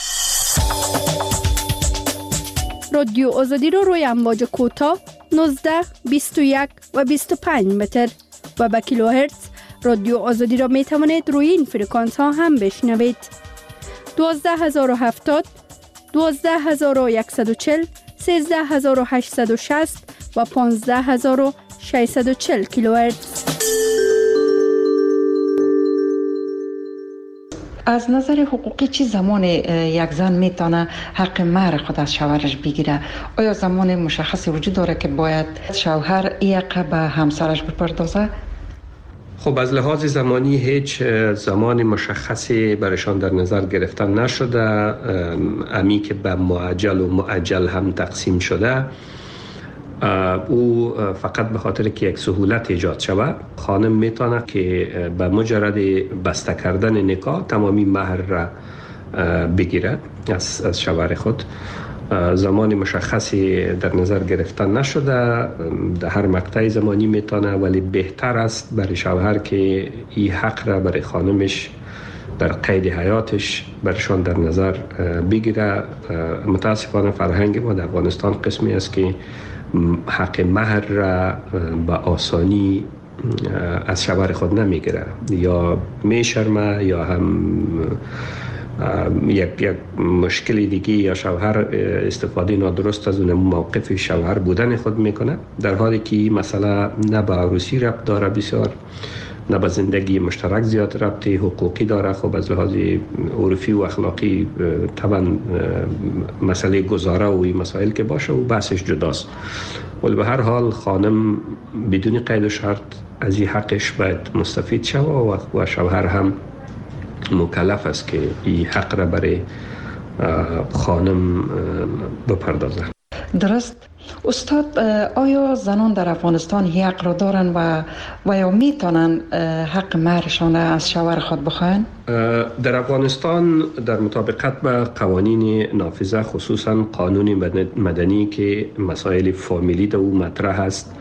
رادیو آزادی رو روی امواج کوتاه 19، 21 و 25 متر و به کیلوهرتز رادیو آزادی را می توانید روی این فرکانس ها هم بشنوید. 12070 12140 13860 و 15640 کیلوهرتز. از نظر حقوقی چی زمان یک زن میتونه حق مهر خود از شوهرش بگیره؟ آیا زمان مشخصی وجود داره که باید شوهر ایقه به همسرش بپردازه؟ خب از لحاظ زمانی هیچ زمان مشخصی برشان در نظر گرفتن نشده. امی که به معجل و معجل هم تقسیم شده، او فقط به خاطر که یک سهولت ایجاد شود، خانم میتونه که به مجرد بسته کردن نکاح تمامی مهر را بگیره از شوهر خود. زمان مشخصی در نظر گرفتن نشده، در هر مقطع زمانی میتونه، ولی بهتر است برای شوهر که این حق را برای خانمش در قید حیاتش برشان در نظر بگیره. متاسفانه فرهنگ ما در افغانستان قسمی است که حق مهر را به آسانی از شوهر خود نمیگیره، یا میشرمه یا هم یک مشکل دیگه، یا شوهر استفاده نادرست از اون موقف شوهر بودن خود میکنه، در حالی که مسئله نه به عروسی ربط داره بسیار، نه به زندگی مشترک زیاد ربط حقوقی داره. خب از لحاظ عرفی و اخلاقی طبعا مسئله گذاره و این مسائل که باشه و بحثش جداست، ولی به هر حال خانم بدون قید و شرط از این حقش باید مستفید شود و شوهر هم مکلف است که این حق را برای خانم بپردازه. درست. استاد، آیا زنان در افغانستان حق را دارن و یا میتونن حق مهرشان از شوهر خود بخواهند؟ در افغانستان در مطابقت به قوانین نافذه، خصوصا قانون مدنی که مسائل فامیلی در او مطرح است،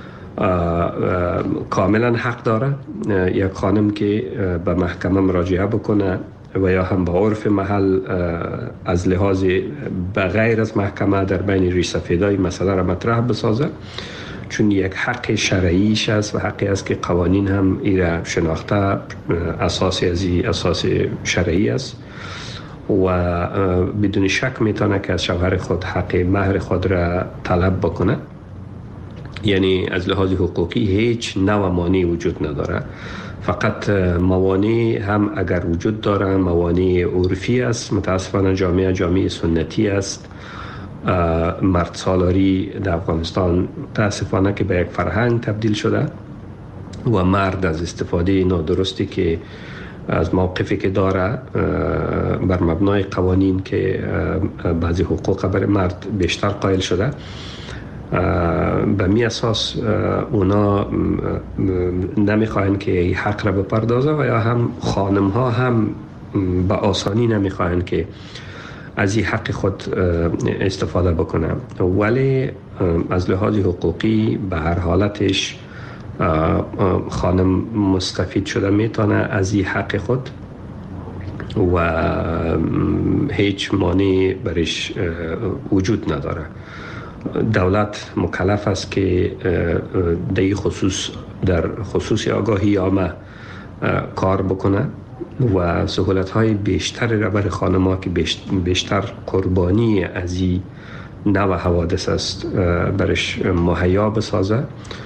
کاملا حق داره یک خانم که به محکمه مراجعه بکنه و یا هم به عرف محل از لحاظ به غیر از محکمه در بین ریش سفیدای مسئله را مطرح بسازه، چون یک حق شرعیش است و حقی است که قوانین هم ایره شناخته اساسی از اساس شرعی است و بدون شک میتونه که از شوهر خود حق مهر خود را طلب بکنه. یعنی از لحاظ حقوقی هیچ نوع مانعی وجود نداره، فقط موانع هم اگر وجود داره موانع عرفی است. متاسفانه جامعه سنتی است. مرد سالاری در افغانستان متاسفانه که به یک فرهنگ تبدیل شده و مرد از استفاده نادرستی که از موقفی که داره بر مبنای قوانین که بعضی حقوق برای مرد بیشتر قائل شده، به می اساس اونا نمیخواین که این حق را بپردازه و یا هم خانم ها هم به آسانی نمیخواین که از این حق خود استفاده بکنه. ولی از لحاظ حقوقی به هر حالتش خانم مستفید شده میتونه از این حق خود و هیچ مانعی برش وجود نداره. دولت مکلف است که در خصوص آگاهی عامه کار بکنه و سهولت‌های بیشتر را برای خانم‌ها که بیشتر قربانی از این نوع حوادث است برش مهیا بسازه،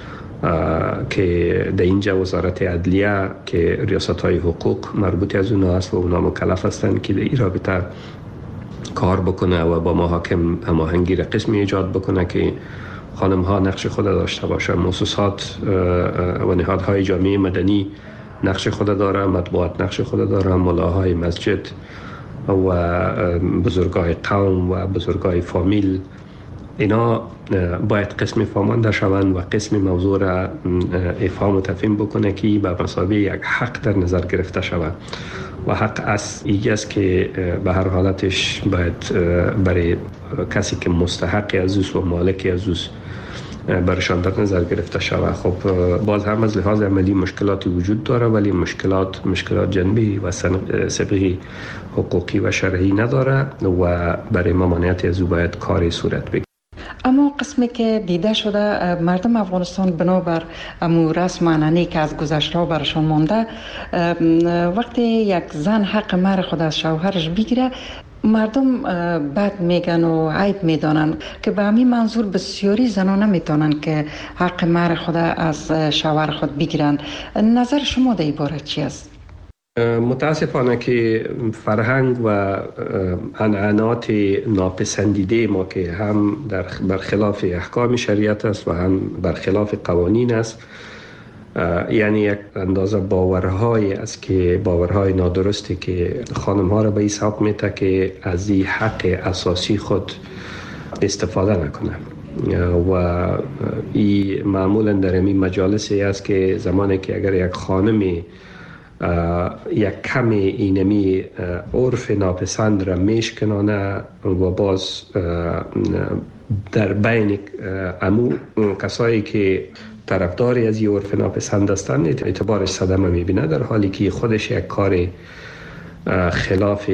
که در اینجا وزارت عدلیه که ریاست‌های حقوق مربوط از اونا است و اونا مکلف هستند که در این رابطه کار بکنه و با محاکم هماهنگی قسمی ایجاد بکنه که خانم ها نقش خود داشته باشه. مؤسسات و نهادهای جامعه مدنی نقش خود داره، مطبوعات نقش خود داره، ملاهای مسجد و بزرگای قوم و بزرگای فامیل، اینا باید قسم فهمانده شوند و قسم موضوع را افهام و تفهیم بکنه که به مثابه یک حق در نظر گرفته شود و حق ایگه است که به هر حالتش باید برای کسی که مستحق از اوست و مالک از اوست برشان در نظر گرفته شود. خب باز هم از لحاظ عملی مشکلاتی وجود داره، ولی مشکلات جنبی و سبقی حقوقی و شرعی نداره و برای ممانعت از او باید کاری صورت بگیره. اما قسمی که دیده شده مردم افغانستان بنابر امو رسم عنعنه‌ای که از گذشته برشان مانده، وقتی یک زن حق مهر خود از شوهرش بگیره مردم بد میگن و عیب میدانن که به همین منظور بسیاری زنان نمیتونن که حق مهر خود از شوهر خود بگیرن. نظر شما در این باره چی است؟ متاسفانه که فرهنگ و عنعنات ناپسندیده ما که هم برخلاف احکام شریعت است و هم برخلاف قوانین است، یعنی یک اندازه باورهای است که باورهای نادرستی که خانم ها را به این سبب میته که از این حق اساسی خود استفاده نکنه و این معمولا در این مجالسی است که زمانی که اگر یک خانمی یک کم اینمی عرف ناپسند را میشکنانه و باز در بین امو کسایی که طرفداری از این عرف ناپسند هستند اعتبارش صدمه میبینه، در حالی که خودش یک کار خلاف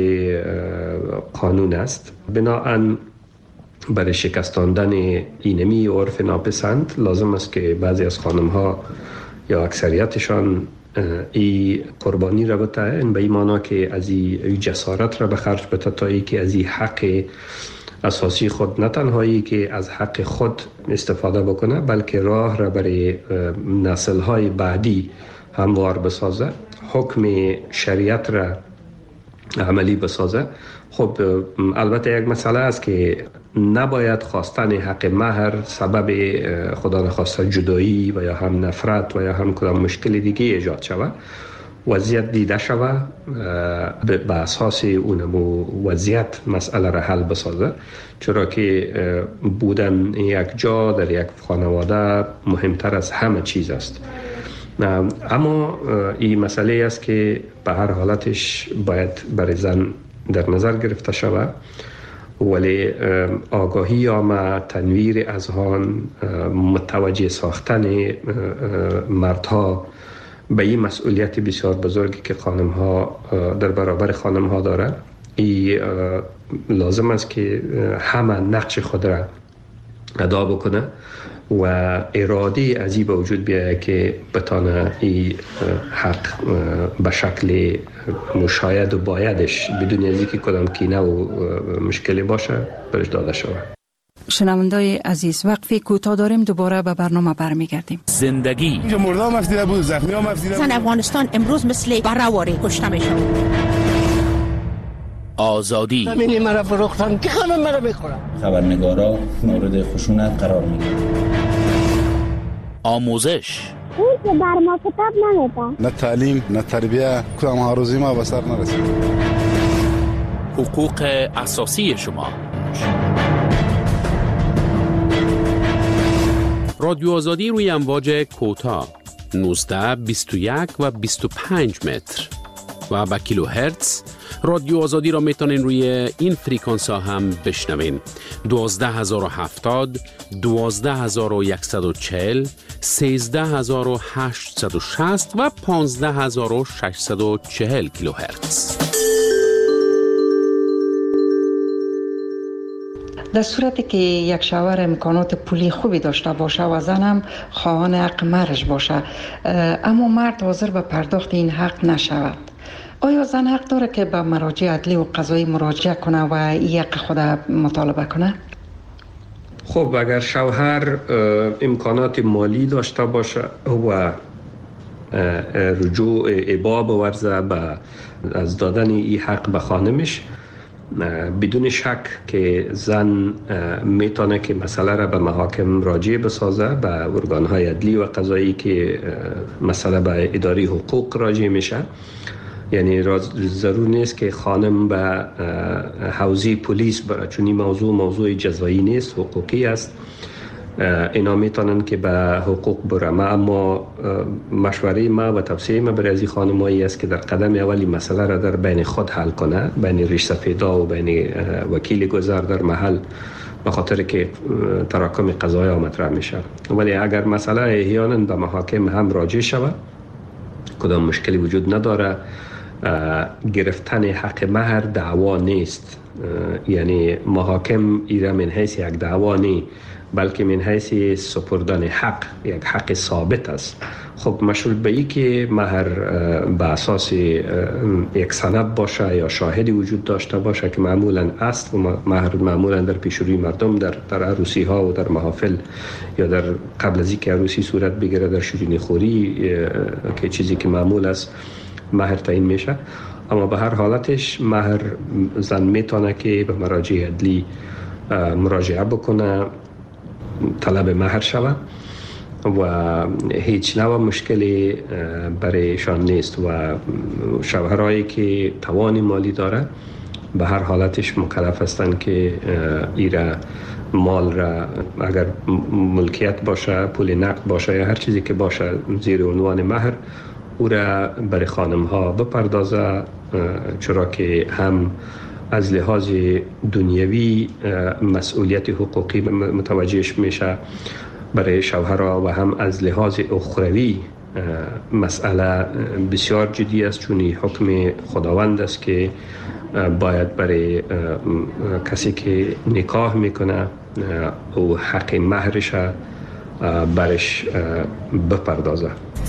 قانون است. بنابراین برای شکستاندن اینمی عرف ناپسند لازم است که بعضی از خانم ها یا اکثریتشان این قربانی را بده، این به این معنا که از این جسارت را به خرج بده تا ای که از این حق اساسی خود نه تنهایی که از حق خود استفاده بکنه، بلکه راه را برای نسل‌های بعدی هموار بسازه، حکم شریعت را عملی بسازه. خب البته یک مسئله است که نباید خواستن حق مهر سبب خدا نخواسته جدایی و یا هم نفرت و یا هم کدام مشکل دیگه ایجاد شود. وضعیت دیده شود به اساس اونمو وضعیت مسئله را حل بسازه، چرا که بودن یک جا در یک خانواده مهمتر از همه چیز است. اما این مسئله است که به هر حالتش باید برای زن در نظر گرفته شود، ولی آگاهی عامه، تنویر اذهان، متوجه ساختن مردها به این مسئولیت بسیار بزرگی که خانم ها در برابر خانم ها داره، این لازم است که همه نقش خود را ادا بکنه و اراده عجیب وجود بیاید که بتانه این حق به شکل مشاهد و بایدش بدون از اینکه کدام کینه و مشکلی باشه برش داده شود. شنوندای عزیز، وقفی کوتاه داریم، دوباره به برنامه برمیگردیم. زندگی اینجا مرده هم افزیده بود، زخمی هم افزیده بود. زن افغانستان امروز مثل برآوری کشته میشه. آزادی زمینی مرا فروختن که خانم مرا بخورم. خبرنگارا مورد خشونت قرار میگیرن. آموزش اون که بر ما کتاب نمیده. نه تعلیم نه تربیه، کدام هاروزی ما به سر نرسید. حقوق اساسی شما. رادیو آزادی روی امواج کوتاه 19 21 و 25 متر و با کیلو هرتز. رادیو آزادی را میتونین روی این فریکانس ها هم بشنوین. 12070 12140 13860 و 15640 کیلو هرتز. در صورتی که یک شوهر امکانات پولی خوبی داشته باشه و زنم خواهان حق مرج باشه، اما مرد حاضر به پرداخت این حق نشود، آیا زن حق داره که به مراجع عدلی و قضایی مراجعه کنه و این حق خود مطالبه کنه؟ خب اگر شوهر امکانات مالی داشته باشه و رجوع ابا بورزه به از دادن این حق به خانمش، بدون شک که زن میتونه که مسئله را به محاکم راجع بسازه، به ارگانهای عدلی و قضایی که مسئله به اداره حقوق راجع میشه. یعنی ضرور نیست که خانم به حوزه پلیس بره، چون این موضوع جزایی نیست، حقوقی است. اینا میتونن که به حقوق برم، اما مشوره ما و توصیه ما برای از خانمایی است که در قدم اولی مسئله را در بین خود حل کنه، بین ریش سفیدا و بین وکیل گذر در محل، به خاطر که تراکم قضایا مطرح میشه. ولی اگر مسئله احیانا به محاکم هم راجع شود، کدام مشکلی وجود نداره. گرفتن حق مهر دعوا نیست، یعنی محاکم ایره من حیث یک دعوا نیست، بلکه من حیث سپردن حق، یک حق ثابت است. خب مشروط به این که مهر به اساس یک سند باشه یا شاهدی وجود داشته باشه که معمولا است، و مهر معمولا در پیشروی مردم در عروسی ها و در محافل یا در قبل از اینکه عروسی صورت بگیره در شیرینی خوری که چیزی که معمول است مهر تعیین میشه. اما به هر حالتش مهر زن میتونه که به مراجع عدلی مراجعه بکنه، طلب مهر شود و هیچ نوع مشکلی برایشان نیست و شوهرایی که توان مالی داره به هر حالتش مکلف هستند که ایره مال را اگر ملکیت باشه، پول نقد باشه یا هر چیزی که باشه زیر عنوان مهر، او را برای خانم ها بپردازه، چرا که هم از لحاظ دنیوی مسئولیت حقوقی متوجهش میشه برای شوهرها و هم از لحاظ اخروی مسئله بسیار جدی است، چون حکم خداوند است که باید برای کسی که نکاح میکنه او حق مهرش برش بپردازه.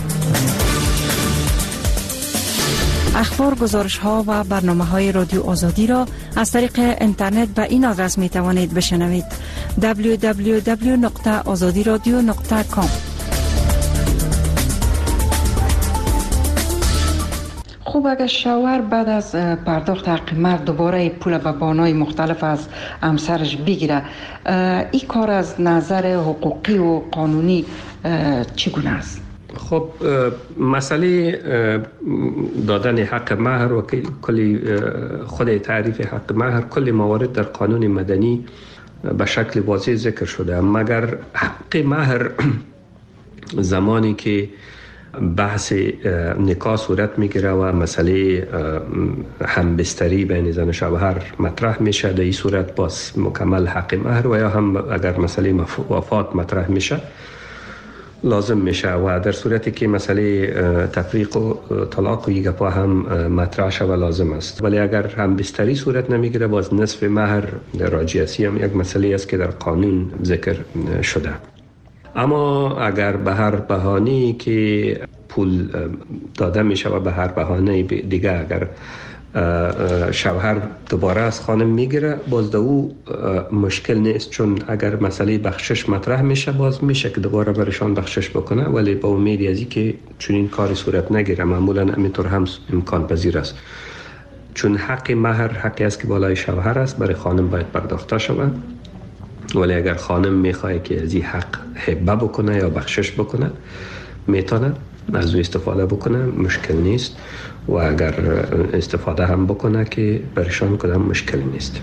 اخبار، گزارش ها و برنامه های رادیو آزادی را از طریق اینترنت به این آدرس می توانید بشنوید: www.azadiradio.com. خوب، اگر شوهر بعد از پرداخت حق مرد دوباره پول به بانای مختلف از همسرش بگیره، این کار از نظر حقوقی و قانونی چگونه است؟ خب مسئله دادن حق مهر و کلی خود تعریف حق مهر، کل موارد در قانون مدنی به شکل واضح ذکر شده، مگر حق مهر زمانی که بحث نکاح صورت میگیره و مسئله همبستری بین زن و شوهر مطرح میشه، در این صورت باز مکمل حق مهر، و یا هم اگر مسئله وفات مطرح میشه لازم میشه، و در صورتی که مسئله تفریق و طلاق و یک پا هم مطرح شود لازم است. ولی اگر هم بستری صورت نمیگیره، باز نصف مهر راجعی هم یک مسئله است که در قانون ذکر شده. اما اگر به هر بهانه‌ای که پول داده میشه و به هر بهانه دیگه اگر شوهر دوباره از خانم میگیره، باز در او مشکل نیست، چون اگر مسئله بخشش مطرح میشه باز میشه که دوباره برشان بخشش بکنه، ولی با امید از اینکه چون این کاری صورت نگیره معمولا همینطور هم امکان پذیر است. چون حق مهر حقی است که بالای شوهر است، برای خانم باید پرداخته شود، ولی اگر خانم میخواه که از این حق هبه بکنه یا بخشش بکنه میتونه از او استفاده بکنه، مشکل نیست، و اگر استفاده هم بکنه که برشان کدام مشکل نیست.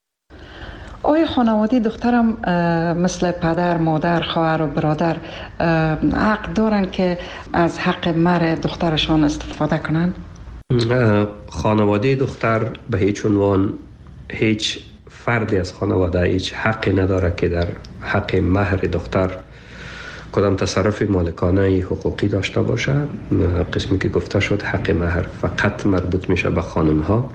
آیا خانواده دخترم مثل پدر، مادر، خواهر و برادر حق دارن که از حق مهر دخترشان استفاده کنن؟ خانواده دختر به هیچ عنوان، هیچ فردی از خانواده هیچ حقی نداره که در حق مهر دختر کدام تصرف مالکانه حقوقی داشته باشه. قسمی که گفته شد حق مهر فقط مربوط میشه به خانم ها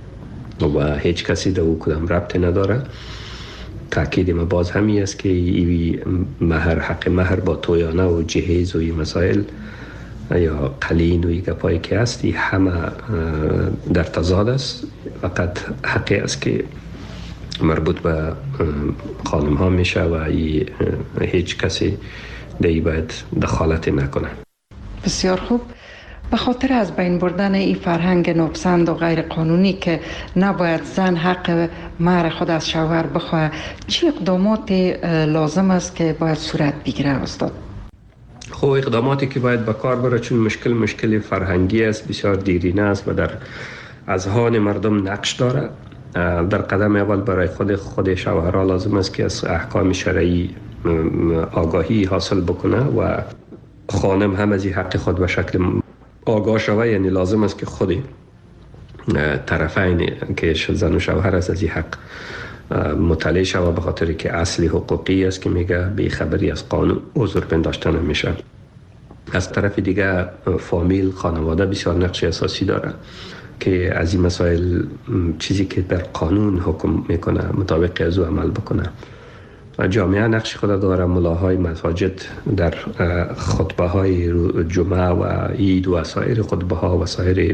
و هیچ کسی در او کدام ربطی نداره. تأکید ما باز همی است که مهر، حق مهر با تویانه و جهیز و مسائل یا قلین و گپایی که است همه در تضاد است. فقط حقی است که مربوط به خانم ها میشه و هیچ کسی دیگه باید دخالت نکنه. بسیار خوب. به خاطر از بین بردن این فرهنگ ناپسند و غیر قانونی که نباید زن حق مهر خود از شوهر بخواه، چه اقدامات لازم است که باید صورت بگیره استاد؟ خب اقداماتی که باید به کار بره، چون مشکل فرهنگی است، بسیار دیرینه است و در اذهان مردم نقش داره. در قدم اول برای خود شوهرها لازم است که از احکام شرعی آگاهی حاصل بکنه و خانم هم از این حق خود به شکل آگاه شوه. یعنی لازم است که خود طرفین که زن و شوهر است از این حق مطلع شوه، به خاطر که اصلی حقوقی است که میگه بی خبری از قانون عذر پنداشته نمیشه. از طرف دیگه فامیل، خانواده بسیار نقش اساسی داره که از این مسائل چیزی که در قانون حکم میکنه مطابق از او عمل بکنه. جامعه نقش خود داره. ملاهای مساجد در خطبه های جمعه و عید و سایر خطبه ها و سایر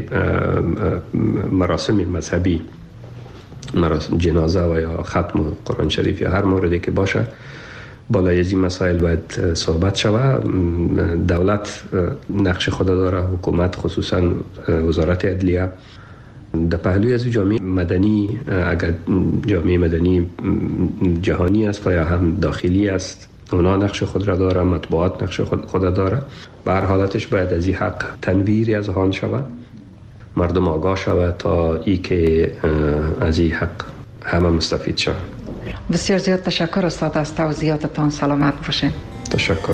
مراسم مذهبی، مراسم جنازه و یا ختم قرآن شریف یا هر موردی که باشه، بالای از این مسائل باید صحبت شود. دولت نقش خود داره، حکومت خصوصا وزارت عدلیه. در پهلوی از جامعه مدنی، اگر جامعه مدنی جهانی است و یا هم داخلی است، اونا نقش خود را داره، مطبوعات نقش خود داره. به هر حالتش باید از این حق تنویری از آن شود، مردم آگاه شود تا ای که از این حق همه مستفید شود. بسیار زیاد تشکر استاد از توضیحاتتان. سلامت باشین. تشکر.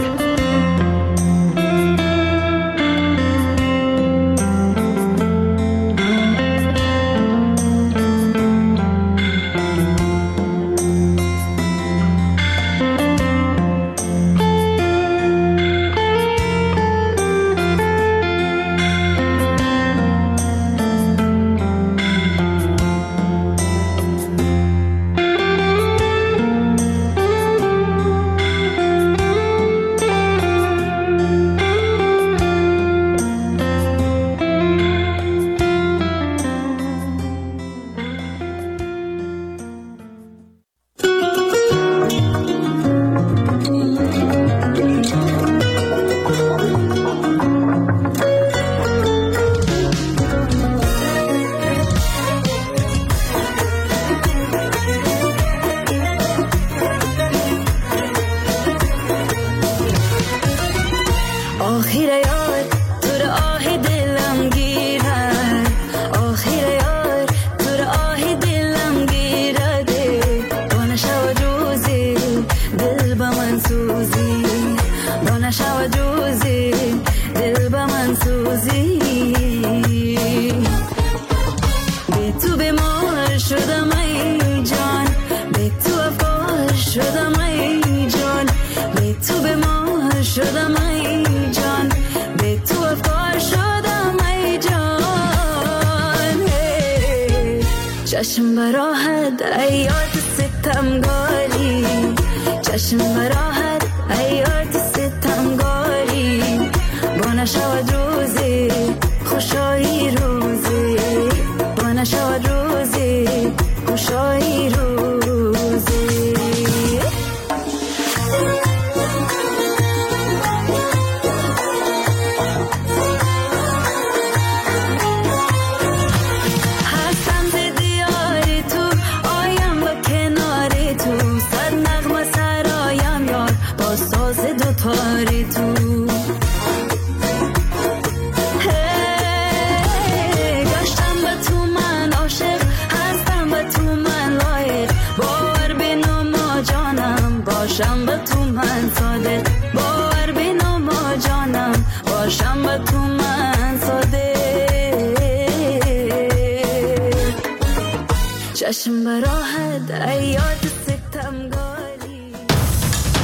چشم براحت ایات ستم گالی، چشم براحت ایات نشود روزی خوشایی روزی با نشود روزی خوشایی روزی هستم ز دیاری تو آیم با کناری تو صد نغمه سرایم یار با ساز دوتاری تو باشم با تو من صادق باور بینو ما جانم باشم با تو من صادق چشم براحت ایاد